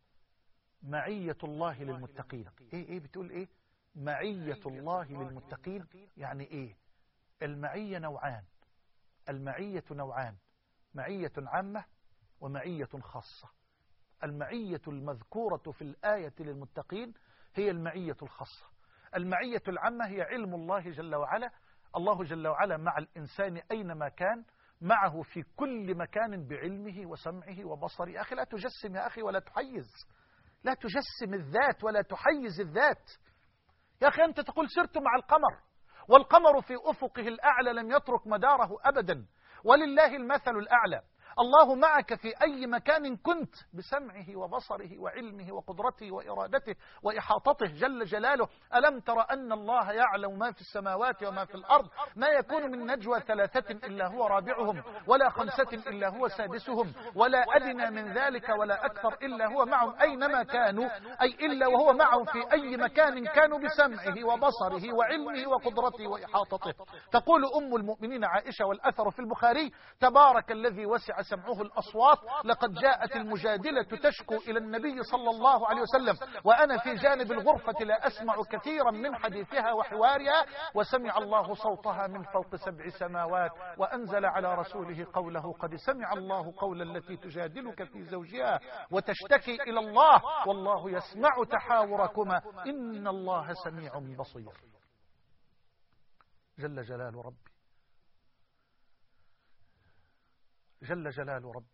معية الله للمتقين. ايه ايه بتقول ايه؟ معية الله للمتقين. يعني ايه؟ المعية نوعان، المعية نوعان، معية عامة ومعية خاصة. المعية المذكورة في الآية للمتقين هي المعية الخاصة. المعية العامة هي علم الله جل وعلا. الله جل وعلا مع الإنسان أينما كان، معه في كل مكان بعلمه وسمعه وبصره. يا أخي لا تجسم يا أخي ولا تحيز، لا تجسم الذات ولا تحيز الذات. يا أخي أنت تقول سرت مع القمر، والقمر في أفقه الأعلى لم يترك مداره أبدا، ولله المثل الأعلى. الله معك في أي مكان كنت بسمعه وبصره وعلمه وقدرته وإرادته وإحاطته جل جلاله. ألم تر أن الله يعلم ما في السماوات وما في الأرض؟ ما يكون من نجوى ثلاثة إلا هو رابعهم، ولا خمسة إلا هو سادسهم، ولا أدنى من ذلك ولا أكثر إلا هو معهم أينما كانوا، أي إلا وهو معهم في أي مكان كانوا بسمعه وبصره وعلمه وقدرته وإحاطته. تقول أم المؤمنين عائشة والأثر في البخاري: تبارك الذي وسع سمعه الأصوات، لقد جاءت المجادلة تشكو إلى النبي صلى الله عليه وسلم وأنا في جانب الغرفة لا أسمع كثيرا من حديثها وحوارها، وسمع الله صوتها من فوق سبع سماوات وأنزل على رسوله قوله: قد سمع الله قول التي تجادلك في زوجها وتشتكي إلى الله والله يسمع تحاوركما إن الله سميع بصير. جل جلال ربي، جل جلال ربي.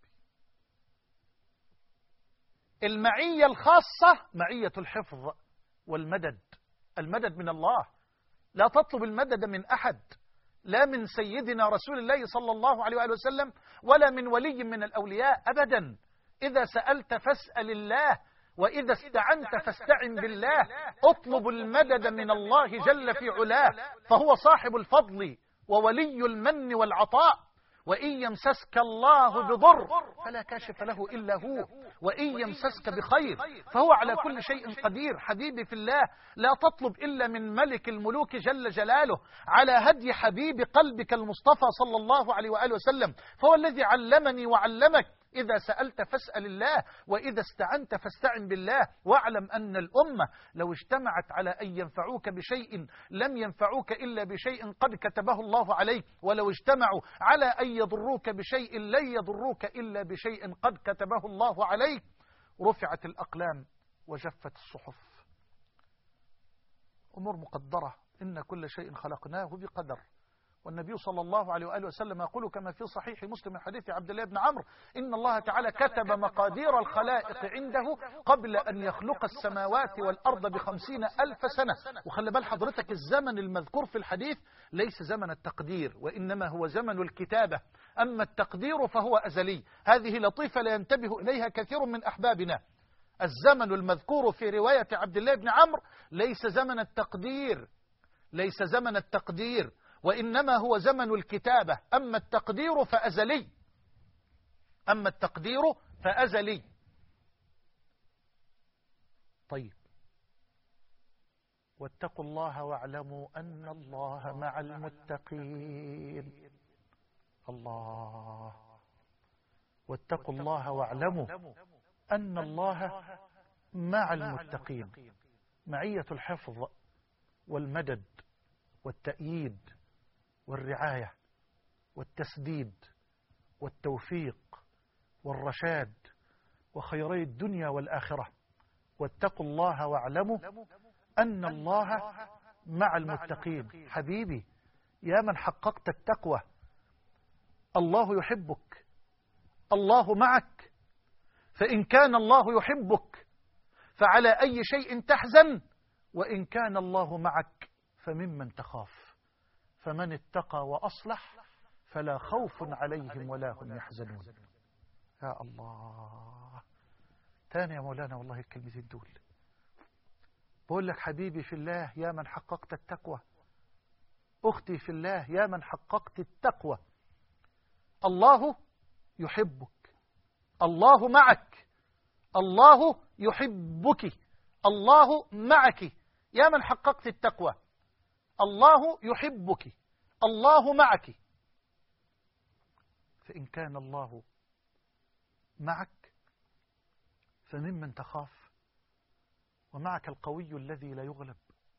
المعية الخاصة معية الحفظ والمدد. المدد من الله، لا تطلب المدد من أحد، لا من سيدنا رسول الله صلى الله عليه وآله وسلم ولا من ولي من الأولياء أبدا. إذا سألت فاسأل الله، وإذا استعنت فاستعن بالله. اطلب المدد من الله جل في علاه، فهو صاحب الفضل وولي المن والعطاء. وإن يمسسك الله بضر فلا كاشف له إلا هو، وإن يمسسك بخير فهو على كل شيء قدير. حبيبي في الله، لا تطلب إلا من ملك الملوك جل جلاله، على هدي حبيب قلبك المصطفى صلى الله عليه وآله وسلم، فهو الذي علمني وعلمك. إذا سألت فاسأل الله، وإذا استعنت فاستعن بالله. واعلم أن الأمة لو اجتمعت على أن ينفعوك بشيء لم ينفعوك إلا بشيء قد كتبه الله عليك، ولو اجتمعوا على أن يضروك بشيء لن يضروك إلا بشيء قد كتبه الله عليك. رفعت الأقلام وجفت الصحف. أمور مقدرة، إن كل شيء خلقناه بقدر. والنبي صلى الله عليه وآله وسلم يقول كما في صحيح مسلم من حديث عبد الله بن عمرو: إن الله تعالى كتب مقادير الخلائق عنده قبل أن يخلق السماوات والأرض بخمسين ألف سنة. وخلي بال حضرتك، الزمن المذكور في الحديث ليس زمن التقدير، وإنما هو زمن الكتابة. أما التقدير فهو أزلي. هذه لطيفة لا ينتبه إليها كثير من أحبابنا. الزمن المذكور في رواية عبد الله بن عمرو ليس زمن التقدير، ليس زمن التقدير، وإنما هو زمن الكتابة. أما التقدير فأزلي، أما التقدير فأزلي. طيب، واتقوا الله واعلموا أن الله مع المتقين. الله، واتقوا الله واعلموا أن الله مع المتقين. معية الحفظ والمدد والتأييد والرعاية والتسديد والتوفيق والرشاد وخيري الدنيا والآخرة. واتقوا الله واعلموا أن الله مع المتقين. حبيبي، يا من حققت التقوى، الله يحبك، الله معك. فإن كان الله يحبك فعلى أي شيء تحزن، وإن كان الله معك فممن تخاف. فمن اتقى وأصلح فلا خوف عليهم ولا هم يحزنون. يا الله، تاني يا مولانا والله الكلمتين دول. بقول لك حبيبي في الله يا من حققت التقوى، أختي في الله يا من حققت التقوى، الله يحبك، الله معك، الله يحبك، الله معك. يا من حققت التقوى، الله يحبك، الله معك. فإن كان الله معك فممن تخاف. ومعك القوي الذي لا يغلب،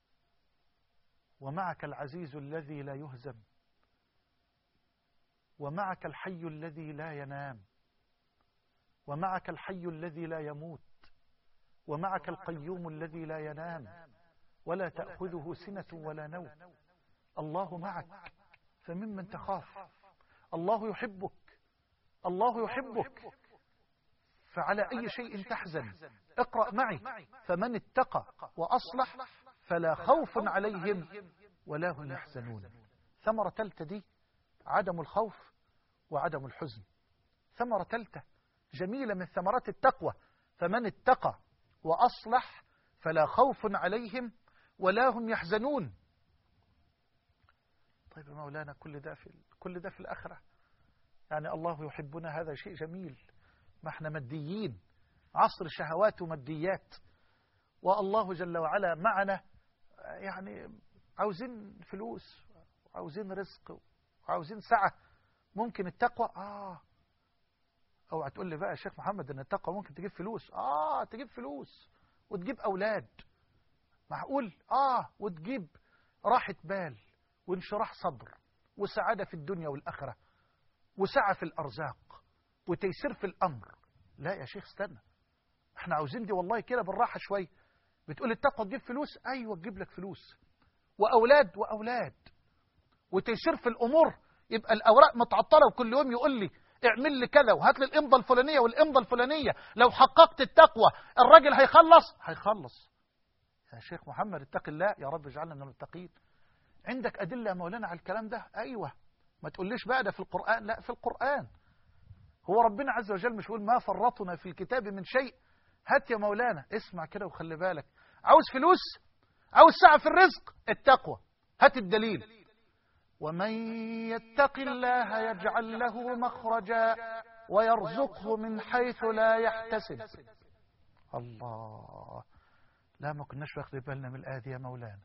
ومعك العزيز الذي لا يهزم، ومعك الحي الذي لا ينام، ومعك الحي الذي لا يموت، ومعك القيوم الذي لا ينام ولا تأخذه سنة ولا نوم. الله معك، فممن تخاف؟ الله يحبك، الله يحبك، فعلى أي شيء تحزن؟ اقرأ معي: فمن اتقى وأصلح فلا خوف عليهم ولا هم يحزنون. ثمرة تالتة دي عدم الخوف وعدم الحزن. ثمرة تالتة جميلة من ثمرات التقوى: فمن اتقى وأصلح فلا خوف عليهم ولا هم يحزنون. طيب يا مولانا، كل ده في كل ده في الآخرة، يعني الله يحبنا، هذا شيء جميل. ما احنا ماديين، عصر شهوات وماديات، والله جل وعلا معنا، يعني عاوزين فلوس وعاوزين رزق وعاوزين سعة. ممكن التقوى آه اوعى تقول لي بقى يا شيخ محمد ان التقوى ممكن تجيب فلوس. آه تجيب فلوس وتجيب أولاد، معقول؟ آه وتجيب راحة بال وانشراح صدر وسعادة في الدنيا والآخرة وسعة في الأرزاق وتيسير في الأمر. لا يا شيخ استنى، احنا عاوزين دي والله كده بالراحة شوي. بتقول التقوى تجيب فلوس، أيوة تجيب لك فلوس وأولاد وأولاد وتيسير في الأمور. يبقى الأوراق متعطلة وكل يوم يقول لي اعمل لي كذا وهات لي الإمضة الفلانية والإمضة الفلانية. لو حققت التقوى الراجل هيخلص هيخلص. يا شيخ محمد اتق الله، يا رب اجعلنا من المتقين. عندك أدلة يا مولانا على الكلام ده؟ أيوة. ما تقوليش بقى ده في القرآن. لا، في القرآن. هو ربنا عز وجل مش يقول ما فرطنا في الكتاب من شيء؟ هات يا مولانا، اسمع كده وخلي بالك. عاوز فلوس، عاوز سعة في الرزق، التقوى. هات الدليل: ومن يتق الله يجعل له مخرجا ويرزقه من حيث لا يحتسب. الله، لا ما كناش واخدين بالنا من الآية دي يا مولانا.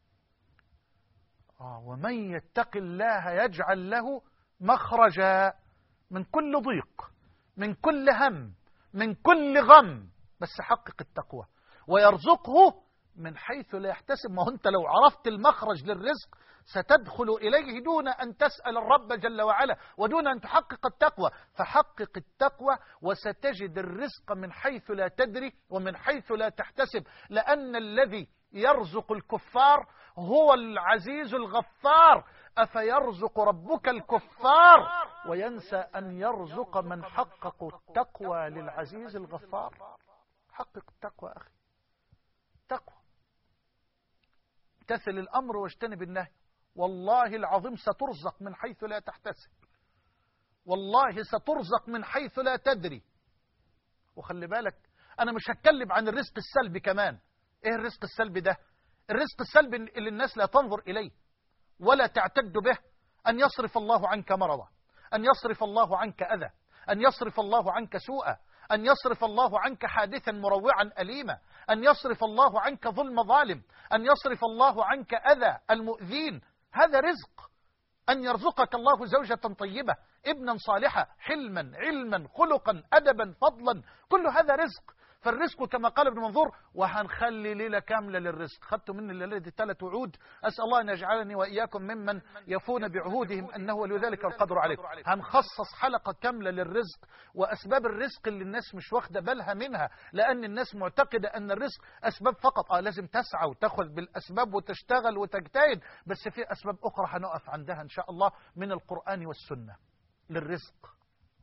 آه ومن يتق الله يجعل له مخرجا من كل ضيق، من كل هم، من كل غم، بس حقق التقوى. ويرزقه من حيث لا يحتسب. ما هو انت لو عرفت المخرج للرزق ستدخل إليه دون أن تسأل الرب جل وعلا ودون أن تحقق التقوى. فحقق التقوى وستجد الرزق من حيث لا تدري ومن حيث لا تحتسب، لأن الذي يرزق الكفار هو العزيز الغفار. أفيرزق ربك الكفار وينسى أن يرزق من حقق التقوى للعزيز الغفار؟ حقق التقوى أخي، تقوى، امتثل الأمر واجتنب النهي. والله العظيم سترزق من حيث لا تحتسب، والله سترزق من حيث لا تدري. وخلي بالك، أنا مش هتكلم عن الرزق السلبي كمان. إيه الرزق السلبي ده؟ الرزق السلبي اللي الناس لا تنظر إليه ولا تعتد به: أن يصرف الله عنك مرضا، أن يصرف الله عنك أذى، أن يصرف الله عنك سوءا، أن يصرف الله عنك حادثا مروعا أليما، أن يصرف الله عنك ظلم ظالم، أن يصرف الله عنك أذى المؤذين. هذا رزق. أن يرزقك الله زوجة طيبة، ابنا صالحا، حلما، علما، خلقا، أدبا، فضلا، كل هذا رزق. فالرزق كما قال ابن منظور: وهنخلي ليلة كاملة للرزق. خدتوا مني الليلة دي ثلاث وعود، أسأل الله أن يجعلني وإياكم ممن يفون بعهودهم أنه ولي ذلك والقدر عليه. هنخصص حلقة كاملة للرزق وأسباب الرزق اللي الناس مش واخدة بالها منها، لأن الناس معتقدة أن الرزق أسباب فقط. آه لازم تسعى وتأخذ بالأسباب وتشتغل وتجتهد، بس في أسباب أخرى هنقف عندها إن شاء الله من القرآن والسنة للرزق.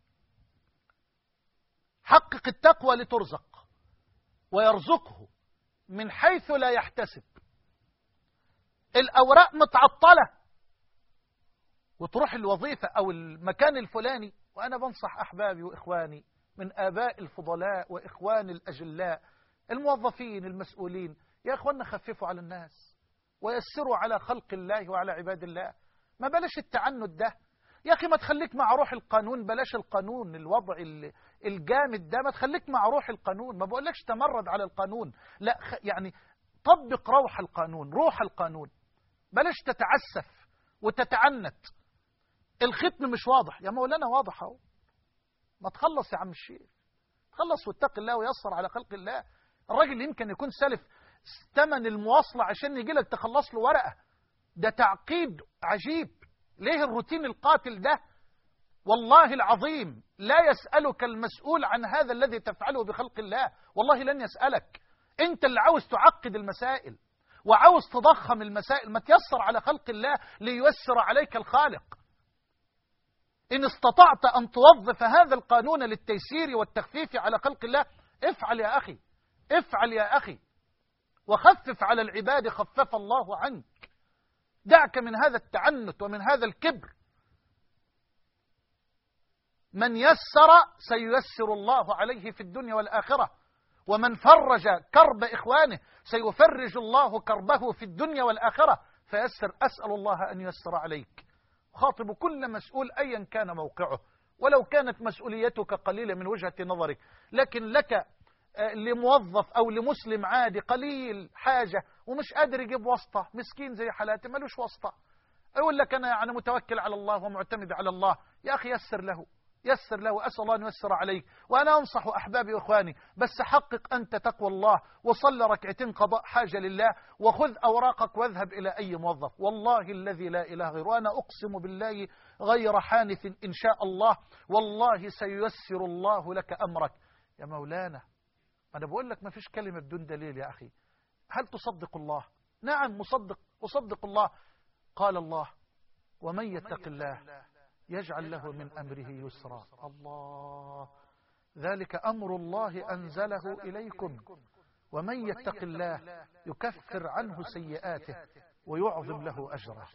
حقق التقوى لترزق، ويرزقه من حيث لا يحتسب. الأوراق متعطلة وتروح الوظيفة أو المكان الفلاني. وأنا بنصح أحبابي وإخواني من آباء الفضلاء وإخوان الأجلاء الموظفين المسؤولين: يا إخواننا خففوا على الناس ويسروا على خلق الله وعلى عباد الله. ما بلاش التعنت ده يا أخي، ما تخليك مع روح القانون. بلاش القانون الوضع الجامد ده، ما تخليك مع روح القانون. ما بقولكش تمرد على القانون، لا، يعني طبق روح القانون، روح القانون. بلاش تتعسف وتتعنت. الختم مش واضح يا مولانا، واضح اهو. ما تخلص يا عم الشيخ، تخلص واتق الله ويسر على خلق الله. الراجل يمكن يكون سلف ثمن المواصلة عشان يجي لك تخلص له ورقة. ده تعقيد عجيب. ليه الروتين القاتل ده؟ والله العظيم لا يسألك المسؤول عن هذا الذي تفعله بخلق الله، والله لن يسألك. أنت اللي عاوز تعقد المسائل وعاوز تضخم المسائل. ما تيسر على خلق الله لييسر عليك الخالق. إن استطعت أن توظف هذا القانون للتيسير والتخفيف على خلق الله، افعل يا أخي، افعل يا أخي، وخفف على العباد خفف الله عنك. دعك من هذا التعنت ومن هذا الكبر. من يسر سييسر الله عليه في الدنيا والآخرة، ومن فرج كرب إخوانه سيفرج الله كربه في الدنيا والآخرة. فيسر، أسأل الله أن ييسر عليك. خاطب كل مسؤول أيا كان موقعه، ولو كانت مسؤوليتك قليلة من وجهة نظرك، لكن لك لموظف أو لمسلم عادي قليل حاجة ومش قادر يجيب واسطة، مسكين زي حالاتي ملوش واسطة، يقول لك أنا يعني متوكل على الله ومعتمد على الله. يا أخي يسر له، يسر له، أسأل الله أن ييسر عليك. وأنا أنصح أحبابي وإخواني، بس حقق أنت تقوى الله وصل ركعتين قضاء حاجة لله، وخذ أوراقك واذهب إلى أي موظف. والله الذي لا إله غيره، وأنا أقسم بالله غير حانث إن شاء الله، والله سييسر الله لك أمرك. يا مولانا، أنا بقول لك ما فيش كلمة بدون دليل يا أخي. هل تصدق الله؟ نعم مصدق، أصدق الله. قال الله: ومن يتق الله يجعل له من أمره يسرا. الله، ذلك أمر الله أنزله إليكم. ومن يتق الله يكفر عنه سيئاته ويعظم له أجره.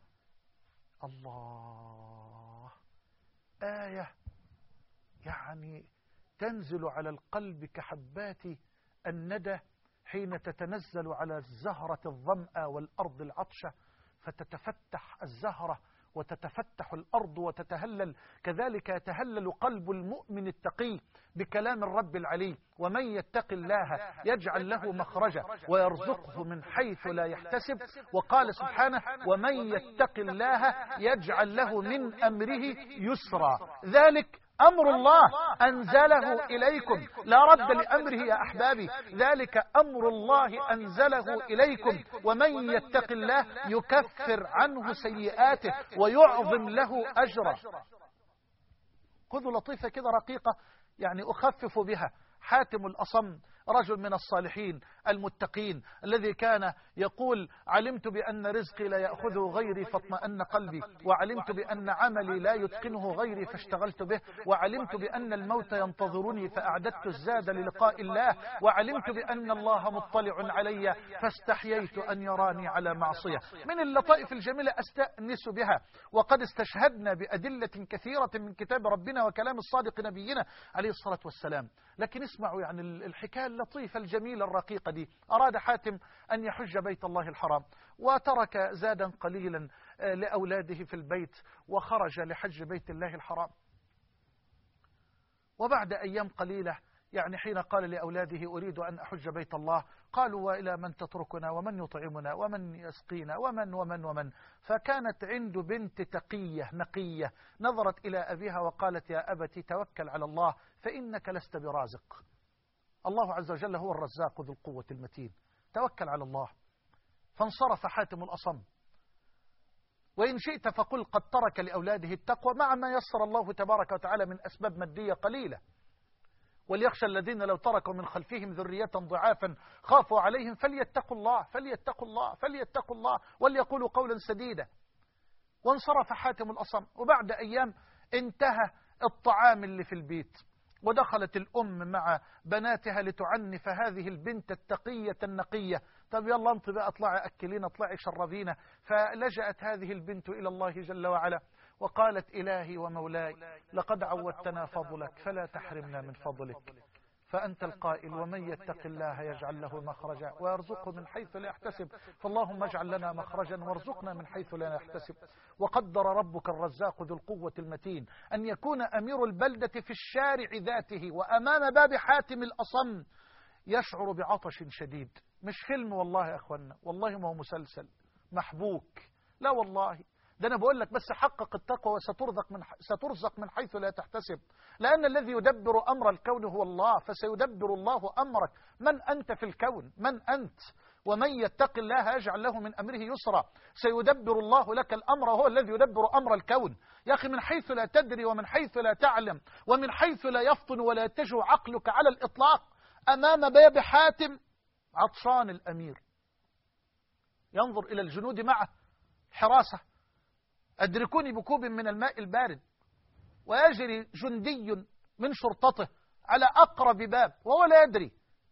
الله، آية يعني تنزل على القلب كحبات الندى حين تتنزل على الزهرة الظمأ والأرض العطشة، فتتفتح الزهرة وتتفتح الأرض وتتهلل. كذلك يتهلل قلب المؤمن التقي بكلام الرب العلي: ومن يتق الله يجعل له مخرجا ويرزقه من حيث لا يحتسب. وقال سبحانه: ومن يتق الله يجعل له من أمره يسرا. ذلك أمر الله أنزله إليكم، لا رد لأمره يا أحبابي. ذلك أمر الله أنزله إليكم. ومن يتق الله يكفر عنه سيئاته ويعظم له أجرا. خذوا لطيفة كده رقيقة يعني أخفف بها. حاتم الأصم رجل من الصالحين المتقين الذي كان يقول: علمت بأن رزقي لا يأخذه غيري فاطمأن قلبي، وعلمت بأن عملي لا يتقنه غيري فاشتغلت به، وعلمت بأن الموت ينتظرني فأعددت الزاد للقاء الله، وعلمت بأن الله مطلع علي فاستحييت أن يراني على معصية. من اللطائف الجميلة أستأنس بها، وقد استشهدنا بأدلة كثيرة من كتاب ربنا وكلام الصادق نبينا عليه الصلاة والسلام. لكن اسمعوا يعني الحكاية اللطيفة الجميلة الرقيقة دي. أراد حاتم أن يحج بيت الله الحرام، وترك زادا قليلا لأولاده في البيت، وخرج لحج بيت الله الحرام. وبعد أيام قليلة يعني حين قال لأولاده: أريد أن أحج بيت الله، قالوا: وإلى من تتركنا ومن يطعمنا ومن يسقينا ومن ومن ومن. فكانت عنده بنت تقية نقية نظرت إلى أبيها وقالت: يا أبت توكل على الله فإنك لست برازق، الله عز وجل هو الرزاق ذو القوة المتين، توكل على الله. فانصرف حاتم الأصم. وإن شئت فقل قد ترك لأولاده التقوى مع ما يسر الله تبارك وتعالى من أسباب مادية قليلة. وليخشى الذين لو تركوا من خلفهم ذرية ضعافا خافوا عليهم فليتقوا الله فليتقوا الله فليتقوا الله وليقولوا قولا سديدا. وانصرف حاتم الأصم. وبعد أيام انتهى الطعام اللي في البيت، ودخلت الأم مع بناتها لتعنف هذه البنت التقية النقية. طب يلا انت بقى اطلعي أكلين، اطلعي شربينا. فلجأت هذه البنت إلى الله جل وعلا وقالت: إلهي ومولاي، لقد عودتنا فضلك فلا تحرمنا من فضلك، فأنت القائل: ومن يتق الله يجعل له مخرجا ويرزقه من حيث لا يحتسب، فاللهم اجعل لنا مخرجا وارزقنا من حيث لا يحتسب. وقدر ربك الرزاق ذو القوة المتين أن يكون أمير البلدة في الشارع ذاته وأمام باب حاتم الأصم يشعر بعطش شديد. مش فيلم والله يا أخوانا، والله ما هو مسلسل محبوك، لا والله، ده أنا بقول لك بس حقق التقوى وسترزق من سترزق من حيث لا تحتسب، لأن الذي يدبر أمر الكون هو الله، فسيدبر الله أمرك. من أنت في الكون؟ من أنت؟ ومن يتق الله يجعل له من أمره يسرا، سيدبر الله لك الأمر وهو الذي يدبر أمر الكون. يا أخي من حيث لا تدري ومن حيث لا تعلم ومن حيث لا يفطن ولا يتجه عقلك على الإطلاق، أمام باب حاتم عطشان الأمير ينظر إلى الجنود معه حراسة، أدركوني بكوب من الماء البارد، ويجري جندي من شرطته على أقرب باب وهو لا يدري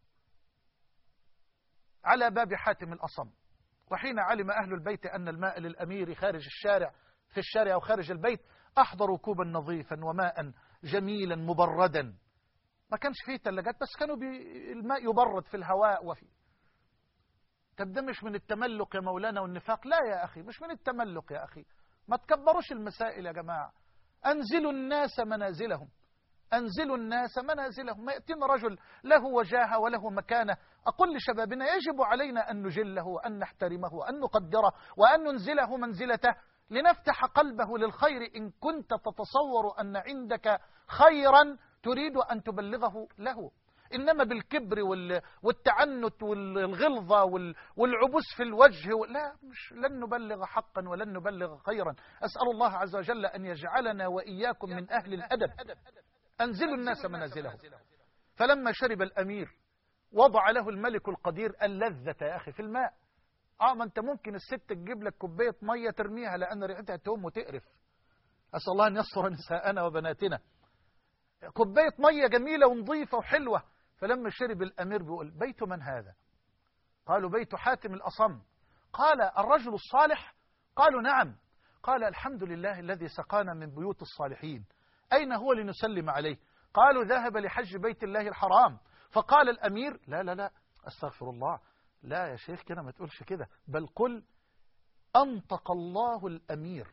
على باب حاتم الأصم. وحين علم أهل البيت أن الماء للأمير خارج الشارع في الشارع أو خارج البيت، أحضروا كوبا نظيفا وماء جميلا مبردا. ما كانش فيه ثلاجات، بس كانوا الماء يبرد في الهواء وفي. طب ده مش من التملق يا مولانا والنفاق؟ لا يا أخي، مش من التملق يا أخي. ما تكبروش المسائل يا جماعة. أنزلوا الناس منازلهم، أنزلوا الناس منازلهم. ما يأتينا رجل له وجاهة وله مكانة، أقول لشبابنا يجب علينا أن نجله وأن نحترمه وأن نقدره وأن ننزله منزلته، لنفتح قلبه للخير. إن كنت تتصور أن عندك خيرا تريد أن تبلغه له، إنما بالكبر والتعنت والغلظة والعبوس في الوجه، لا، مش لن نبلغ حقا ولن نبلغ خيرا. أسأل الله عز وجل أن يجعلنا وإياكم من أهل الأدب. أنزلوا الناس منازلهم. فلما شرب الأمير وضع له الملك القدير اللذة يا أخي في الماء. آه ما أنت ممكن الست تجيب لك كوباية مية ترميها لأن ريحتها تهم وتقرف. أسأل الله أن يستر نساءنا وبناتنا. كوباية مية جميلة ونظيفة وحلوة. فلما شرب الأمير بيقول بيت من هذا؟ قالوا بيت حاتم الأصم. قال الرجل الصالح؟ قالوا نعم. قال الحمد لله الذي سقانا من بيوت الصالحين. أين هو لنسلم عليه؟ قالوا ذهب لحج بيت الله الحرام. فقال الأمير لا لا لا أستغفر الله، لا يا شيخ كده ما تقولش كده، بل قل أنطق الله الأمير.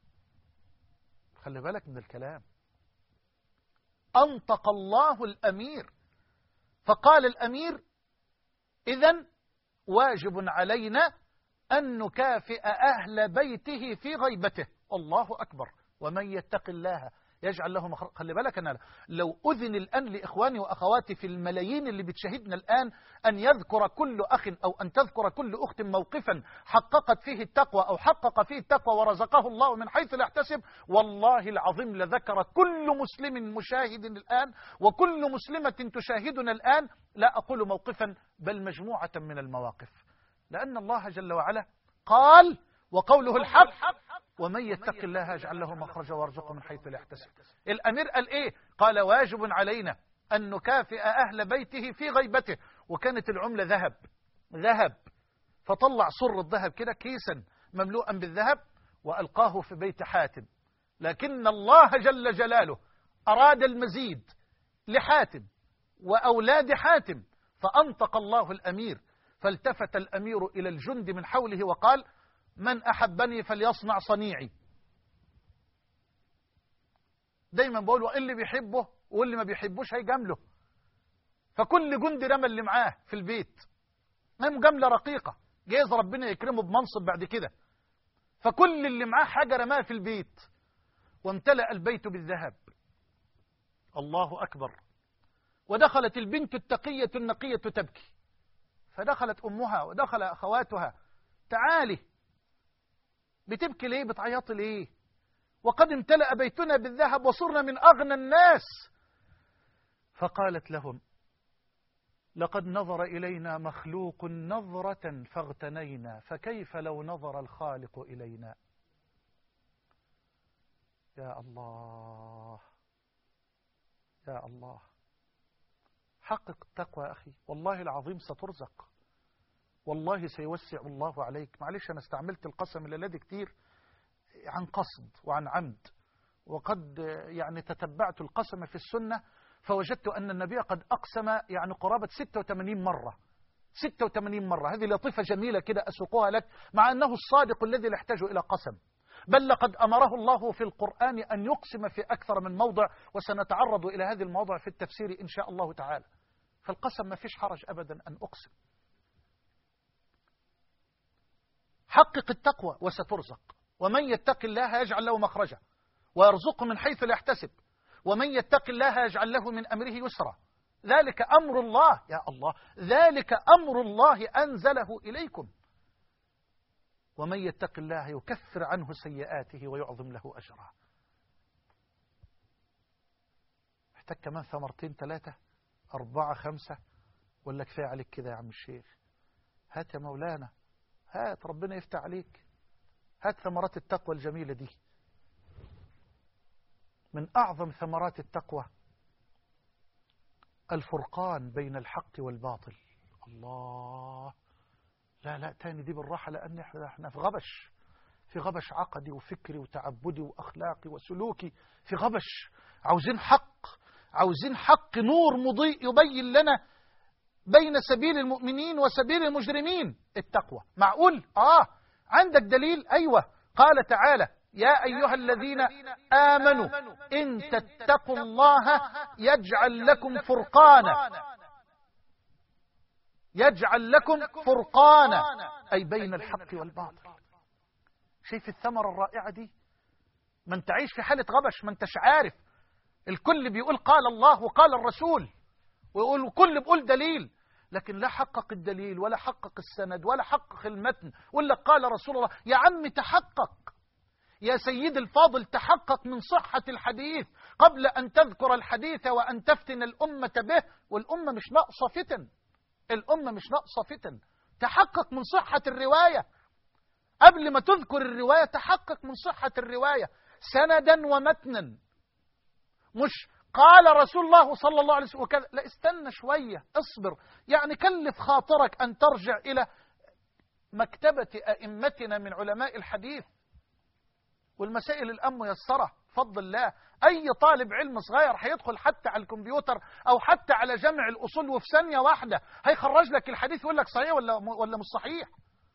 خلي بالك من الكلام، أنطق الله الأمير. فقال الأمير إذن واجب علينا أن نكافئ أهل بيته في غيبته. الله أكبر. ومن يتق الله يجعل له مخرجا. خلي بالك أنا لو أذن الآن لإخواني وأخواتي في الملايين اللي بتشاهدنا الآن أن يذكر كل أخ أو أن تذكر كل أخت موقفا حققت فيه التقوى أو حقق فيه التقوى ورزقه الله من حيث لا يحتسب، والله العظيم لذكر كل مسلم مشاهد الآن وكل مسلمة تشاهدنا الآن، لا أقول موقفا بل مجموعة من المواقف. لأن الله جل وعلا قال وقوله الحق ومن يتق الله يجعل له مخرجا ويرزقه من حيث لا يحتسب. الأمير قال إيه؟ قال واجب علينا أن نكافئ أهل بيته في غيبته. وكانت العملة ذهب ذهب فطلع صر الذهب كده كيسا مملوءا بالذهب وألقاه في بيت حاتم. لكن الله جل جلاله أراد المزيد لحاتم وأولاد حاتم فأنطق الله الأمير. فالتفت الأمير إلى الجند من حوله وقال من أحبني فليصنع صنيعي. دايما بقول اللي بيحبه واللي ما بيحبوش هيجامله. فكل جندي رمى اللي معاه في البيت، ما مجاملة رقيقة، جايز ربنا يكرمه بمنصب بعد كده. فكل اللي معاه حاجة رماه في البيت وامتلأ البيت بالذهب. الله أكبر. ودخلت البنت التقية النقية تبكي، فدخلت أمها ودخل أخواتها. تعالي، بتبكي ليه؟ بتعيطي ليه؟ وقد امتلأ بيتنا بالذهب وصرنا من أغنى الناس. فقالت لهم لقد نظر إلينا مخلوق نظرة فاغتنينا، فكيف لو نظر الخالق إلينا؟ يا الله يا الله. حقق التقوى يا أخي، والله العظيم سترزق، والله سيوسع الله عليك. معلش أنا استعملت القسم الذي كتير عن قصد وعن عمد، وقد يعني تتبعت القسم في السنة فوجدت أن النبي قد أقسم يعني قرابة ستة وثمانين مرة ستة وثمانين مرة. هذه لطيفة جميلة كده أسوقها لك، مع أنه الصادق الذي لا يحتاج إلى قسم، بل لقد أمره الله في القرآن أن يقسم في أكثر من موضع، وسنتعرض إلى هذه المواضع في التفسير إن شاء الله تعالى. فالقسم ما فيش حرج أبدا أن أقسم. حقق التقوى وسترزق. ومن يتق الله يجعل له مخرجا ويرزقه من حيث لا يحتسب، ومن يتق الله يجعل له من أمره يسرا. ذلك أمر الله، يا الله، ذلك أمر الله أنزله إليكم. ومن يتق الله يكفر عنه سيئاته ويعظم له أجرا. محتاج كمان ثمرتين ثلاثة أربعة خمسة، ولا كفاية عليك كده يا عم الشيخ؟ هات يا مولانا، هات، ربنا يفتح عليك، هات ثمرات التقوى الجميلة دي. من أعظم ثمرات التقوى الفرقان بين الحق والباطل. الله، لا لا تاني دي بالراحة، لأن احنا في غبش، في غبش عقدي وفكري وتعبدي وأخلاقي وسلوكي، في غبش. عاوزين حق، عاوزين حق، نور مضيء يبين لنا بين سبيل المؤمنين وسبيل المجرمين. التقوى معقول؟ آه عندك دليل؟ أيوة، قال تعالى: يا أيها الذين آمنوا إن تتقوا الله يجعل لكم فرقانا، يجعل لكم فرقانا، أي بين الحق والباطل. شايف الثمرة الرائعة دي؟ ما انت عايش في حالة غبش، ما انتش عارف. الكل بيقول قال الله وقال الرسول، ويقول وكل بيقول دليل، لكن لا حقق الدليل ولا حقق السند ولا حقق المتن، ولا قال رسول الله. يا عم تحقق، يا سيد الفاضل، تحقق من صحة الحديث قبل أن تذكر الحديث وأن تفتن الأمة به. والأمة مش ناقصة فتن، الأمة مش ناقصة فتن. تحقق من صحة الرواية قبل ما تذكر الرواية، تحقق من صحة الرواية سندا ومتنا، مش قال رسول الله صلى الله عليه وسلم وكذا. لا، استنى شوية، اصبر، يعني كلف خاطرك أن ترجع إلى مكتبة أئمتنا من علماء الحديث. والمسائل الآن ميسرة بفضل الله. أي طالب علم صغير هيدخل حتى على الكمبيوتر أو حتى على جمع الأصول، وفي ثانية واحدة هيخرج لك الحديث يقول لك صحيح ولا ولا مش صحيح.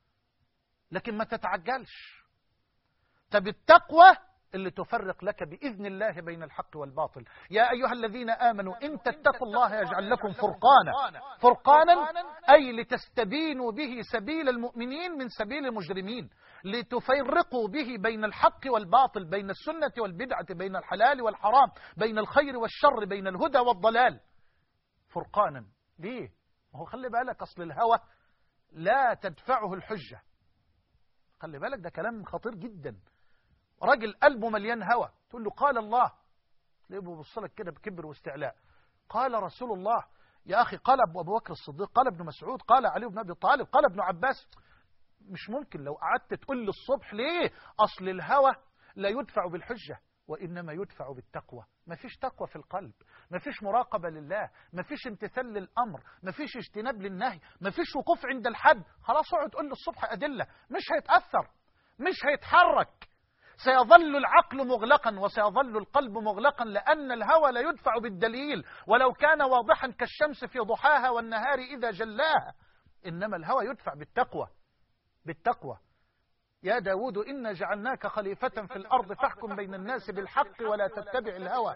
لكن ما تتعجلش. طب التقوى اللي تفرق لك بإذن الله بين الحق والباطل. يا أيها الذين آمنوا إن تتقوا الله يجعل لكم فرقانا. فرقانا أي لتستبينوا به سبيل المؤمنين من سبيل المجرمين، لتفرقوا به بين الحق والباطل، بين السنة والبدعة، بين الحلال والحرام، بين الخير والشر، بين الهدى والضلال. فرقانا ليه؟ ما هو خلي بالك، أصل الهوى لا تدفعه الحجة. خلي بالك، ده كلام خطير جدا. راجل قلبه مليان هوى، تقول له قال الله، تلاقيه بيبص لك كده بكبر واستعلاء. قال رسول الله، يا أخي، قال أبو بكر الصديق، قال ابن مسعود، قال علي بن أبي طالب، قال ابن عباس. مش ممكن لو قعدت تقول للصبح. ليه؟ أصل الهوى لا يدفع بالحجة، وإنما يدفع بالتقوى. ما فيش تقوى في القلب، ما فيش مراقبة لله، ما فيش امتثال للأمر، ما فيش اجتناب للنهي، ما فيش وقوف عند الحد. خلاص اقعد تقول للصبح أدلة، مش هيتأثر، مش هيتحرك. سيظل العقل مغلقا وسيظل القلب مغلقا، لأن الهوى لا يدفع بالدليل ولو كان واضحا كالشمس في ضحاها والنهار إذا جلاها. إنما الهوى يدفع بالتقوى، بالتقوى. يا داود إنا جعلناك خليفة في الأرض فاحكم بين الناس بالحق ولا تتبع الهوى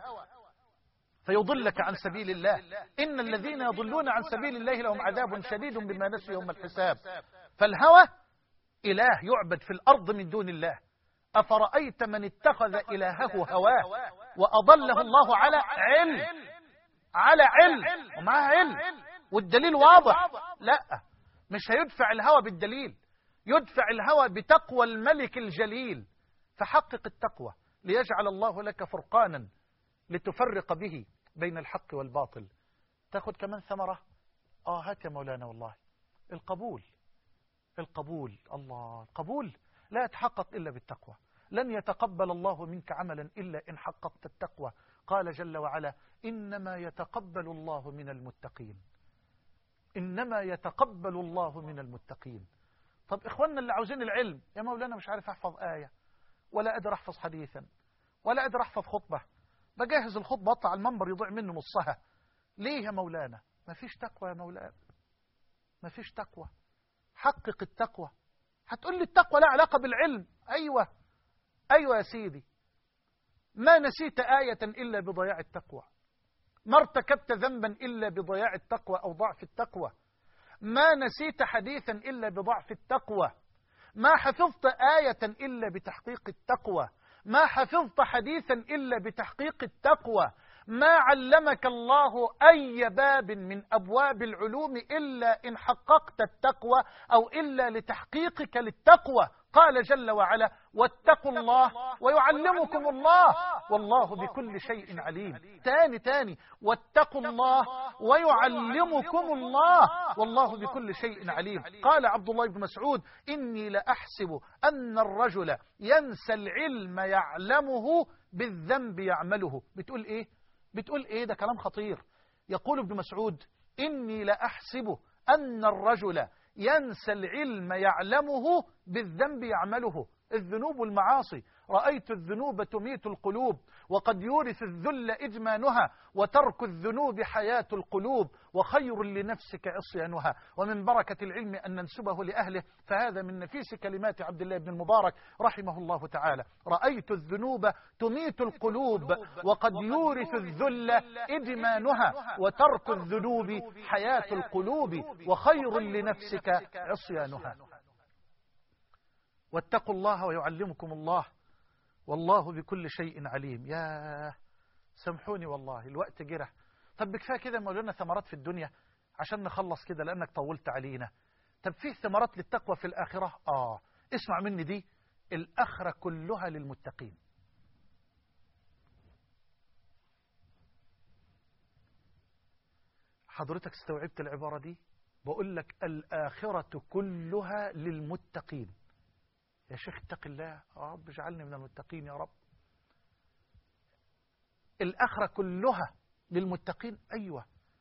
فيضلك عن سبيل الله. إن الذين يضلون عن سبيل الله لهم عذاب شديد بما نسوا يوم الحساب. فالهوى إله يعبد في الأرض من دون الله. أفرأيت من اتخذ إلهه هواه وأضله الله على علم، على علم، ومعها علم والدليل واضح. لا، مش هيدفع الهوى بالدليل، يدفع الهوى بتقوى الملك الجليل. فحقق التقوى ليجعل الله لك فرقانا لتفرق به بين الحق والباطل. تاخد كمان ثمرة. آه هات يا مولانا، والله القبول، القبول، الله، القبول لا يتحقق إلا بالتقوى. لن يتقبل الله منك عملا إلا إن حققت التقوى. قال جل وعلا: إنما يتقبل الله من المتقين، إنما يتقبل الله من المتقين. طب إخواننا اللي عاوزين العلم، يا مولانا مش عارف أحفظ آية، ولا قادر أحفظ حديثا، ولا قادر أحفظ خطبة، بجهز الخطبة أطلع على المنبر يضيع منه نصها. ليه يا مولانا؟ ما فيش تقوى يا مولانا، ما فيش تقوى. حقق التقوى. هتقول لي التقوى لا علاقة بالعلم. أيوة أيوة يا سيدي، ما نسيت آية إلا بضياع التقوى، ما ارتكبت ذنبا إلا بضياع التقوى أو ضعف التقوى، ما نسيت حديثا إلا بضعف التقوى، ما حفظت آية إلا بتحقيق التقوى، ما حفظت حديثا إلا بتحقيق التقوى، ما علمك الله أي باب من أبواب العلوم إلا إن حققت التقوى أو إلا لتحقيقك للتقوى. قال جل وعلا واتقوا الله ويعلمكم الله والله بكل شيء عليم. تاني تاني واتقوا الله ويعلمكم الله والله بكل شيء عليم. قال عبد الله بن مسعود إني لأحسب أن الرجل ينسى العلم يعلمه بالذنب يعمله. بتقول إيه؟ بتقول إيه؟ ده كلام خطير. يقول ابن مسعود إني لأحسب أن الرجل ينسى العلم يعلمه بالذنب يعمله. الذنوب والمعاصي، رأيت الذنوب تميت القلوب وقد يورث الذل إدمانها وترك الذنوب حياة القلوب وخير لنفسك عصيانها. ومن بركة العلم أن ننسبه لأهله، فهذا من نفيس كلمات عبد الله بن المبارك رحمه الله تعالى. رأيت الذنوب تميت القلوب وقد يورث الذل إدمانها وترك الذنوب حياة القلوب وخير لنفسك عصيانها. واتقوا الله ويعلمكم الله والله بكل شيء عليم. يا سامحوني والله الوقت جرى. طب بكفايه كده مولانا ثمرات في الدنيا عشان نخلص كده لأنك طولت علينا. طب فيه ثمرات للتقوى في الآخرة؟ آه اسمع مني دي، الآخرة كلها للمتقين. حضرتك استوعبت العبارة دي؟ بقول لك الآخرة كلها للمتقين. يا شيخ اتق الله يا رب، اجعلني من المتقين يا رب. الآخرة كلها للمتقين. أيوة.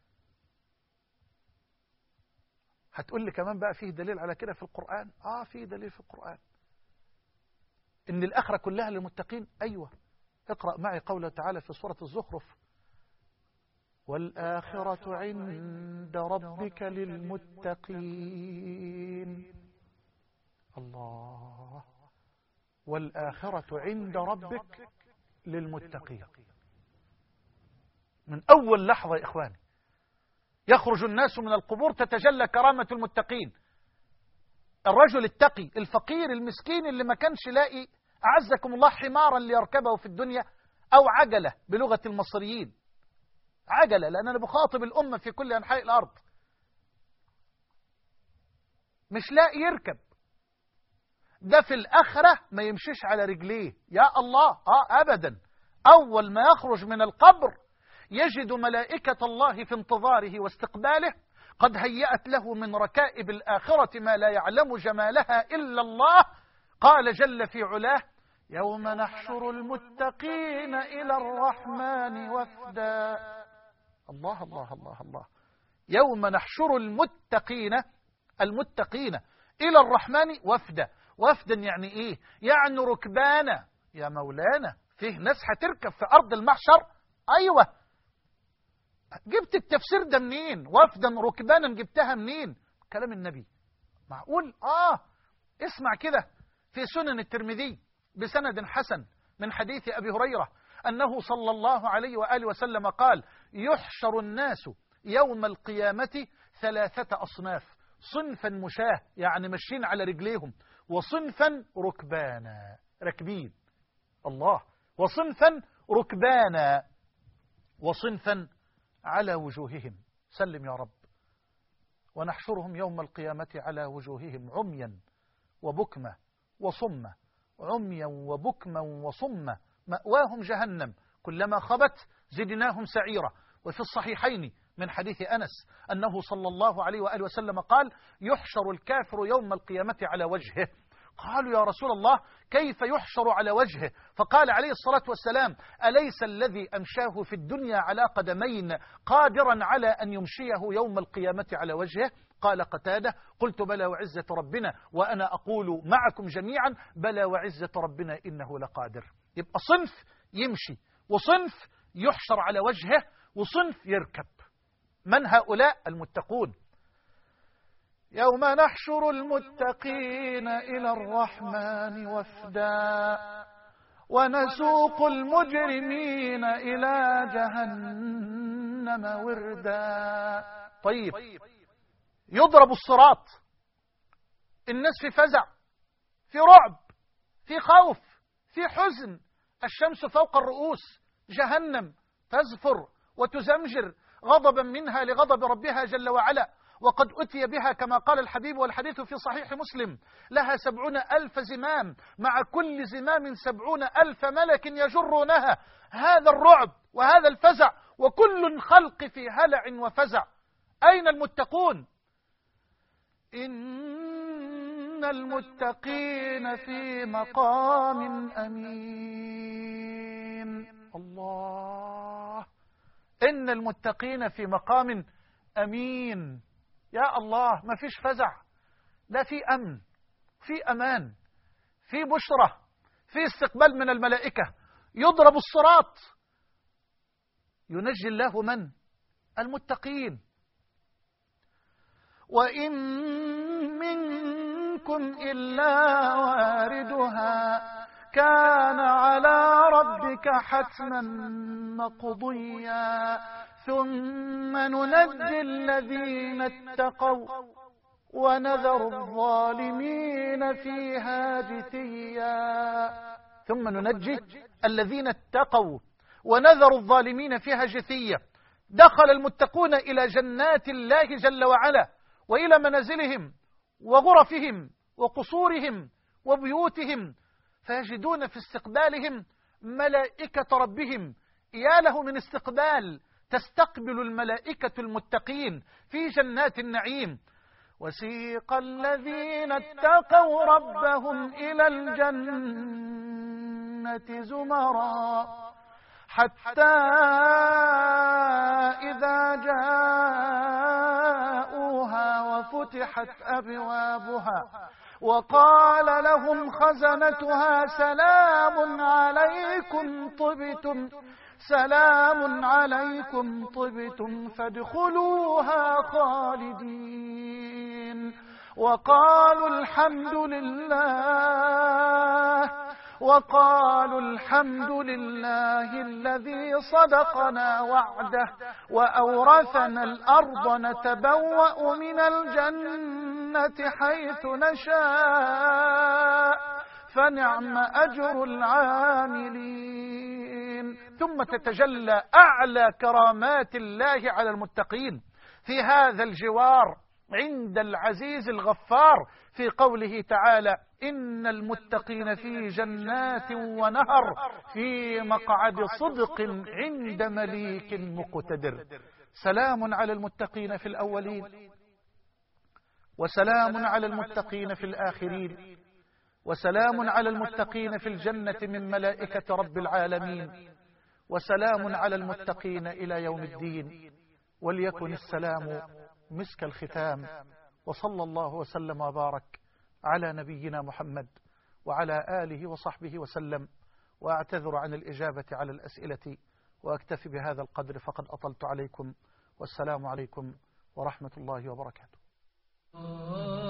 هتقول لي كمان بقى فيه دليل على كده في القرآن؟ آه فيه دليل في القرآن إن الآخرة كلها للمتقين. أيوة. اقرأ معي قوله تعالى في سورة الزخرف والآخرة عند ربك للمتقين. الله. والآخرة عند ربك للمتقين. من أول لحظة يا إخواني يخرج الناس من القبور تتجلى كرامة المتقين. الرجل التقي الفقير المسكين اللي ما كانش لاقي أعزكم الله حمارا ليركبه في الدنيا أو عجلة بلغة المصريين، عجلة، لأن أنا بخاطب الأمة في كل أنحاء الأرض، مش لاقي يركب، ده في الآخرة ما يمشيش على رجليه. يا الله. آه أبدا. أول ما يخرج من القبر يجد ملائكة الله في انتظاره واستقباله قد هيأت له من ركائب الآخرة ما لا يعلم جمالها إلا الله. قال جل في علاه يوم نحشر المتقين إلى الرحمن وفدا. الله الله الله الله. يوم نحشر المتقين المتقين إلى الرحمن وفدا. وفدا يعني إيه؟ يعني ركبانا. يا مولانا فيه ناس هتركب في أرض المحشر؟ أيوة. جبت التفسير ده منين؟ وفدا ركبانا جبتها منين؟ كلام النبي. معقول؟ آه اسمع كده في سنن الترمذي بسند حسن من حديث أبي هريرة أنه صلى الله عليه وآله وسلم قال يحشر الناس يوم القيامة ثلاثة أصناف، صنفا مشاه يعني ماشيين على رجليهم، وصنفا ركبانا راكبين، الله، وصنفا ركبانا، وصنفا على وجوههم، سلم يا رب. ونحشرهم يوم القيامة على وجوههم عميا وبكمة وصمة، عميا وبكما وصمة، مأواهم جهنم كلما خبت زدناهم سعيرا. وفي الصحيحين من حديث أنس أنه صلى الله عليه وآله وسلم قال يحشر الكافر يوم القيامة على وجهه. قالوا يا رسول الله كيف يحشر على وجهه؟ فقال عليه الصلاة والسلام أليس الذي أمشاه في الدنيا على قدمين قادرا على أن يمشيه يوم القيامة على وجهه؟ قال قتادة قلت بلى وعزة ربنا وأنا أقول معكم جميعا بلى وعزة ربنا إنه لقادر. يبقى صنف يمشي، وصنف يحشر على وجهه، وصنف يركب. من هؤلاء؟ المتقون. يوم نحشر المتقين إلى الرحمن وفدا ونسوق المجرمين إلى جهنم وردا. طيب يضرب الصراط، الناس في فزع، في رعب، في خوف، في حزن، الشمس فوق الرؤوس، جهنم تزفر وتزمجر غضبا منها لغضب ربها جل وعلا، وقد أتي بها كما قال الحبيب والحديث في صحيح مسلم: لها سبعون ألف زمام، مع كل زمام سبعون ألف ملك يجرونها. هذا الرعب وهذا الفزع، وكل الخلق في هلع وفزع. أين المتقون؟ إن المتقين في مقام أمين. الله، إن المتقين في مقام أمين. يا الله، ما فيش فزع، لا في أمن، في أمان، في بشرة، في استقبال من الملائكة. يضرب الصراط، ينجي الله من؟ المتقين. وإن منكم إلا واردها كان على ربك حتما مقضيا ثم ننجي الذين اتقوا ونذر الظالمين فيها جثيا. ثم ننجي الذين اتقوا ونذر الظالمين فيها جثيا. دخل المتقون إلى جنات الله جل وعلا، وإلى منازلهم وغرفهم وقصورهم وبيوتهم، فيجدون في استقبالهم ملائكة ربهم. يا له من استقبال تستقبل الملائكة المتقين في جنات النعيم. وسيق الذين اتقوا ربهم إلى الجنة زمرا حتى إذا جاءوها وفتحت أبوابها وقال لهم خزنتها سلام عليكم طبتم سلام عليكم طبتم فادخلوها خالدين وقالوا الحمد لله وقالوا الحمد لله الذي صدقنا وعده وأورثنا الأرض نتبوأ من الجنة حيث نشاء فنعم أجر العاملين. ثم تتجلى أعلى كرامات الله على المتقين في هذا الجوار عند العزيز الغفار في قوله تعالى: إن المتقين في جنات ونهر في مقعد صدق عند مليك مقتدر. سلام على المتقين في الأولين، وسلام على المتقين في الآخرين، وسلام على المتقين في الجنة من ملائكة رب العالمين، وسلام على المتقين إلى يوم الدين. وليكن السلام مسك الختام، وصلى الله وسلم وبارك على نبينا محمد وعلى آله وصحبه وسلم. وأعتذر عن الإجابة على الأسئلة وأكتفي بهذا القدر فقد أطلت عليكم، والسلام عليكم ورحمة الله وبركاته.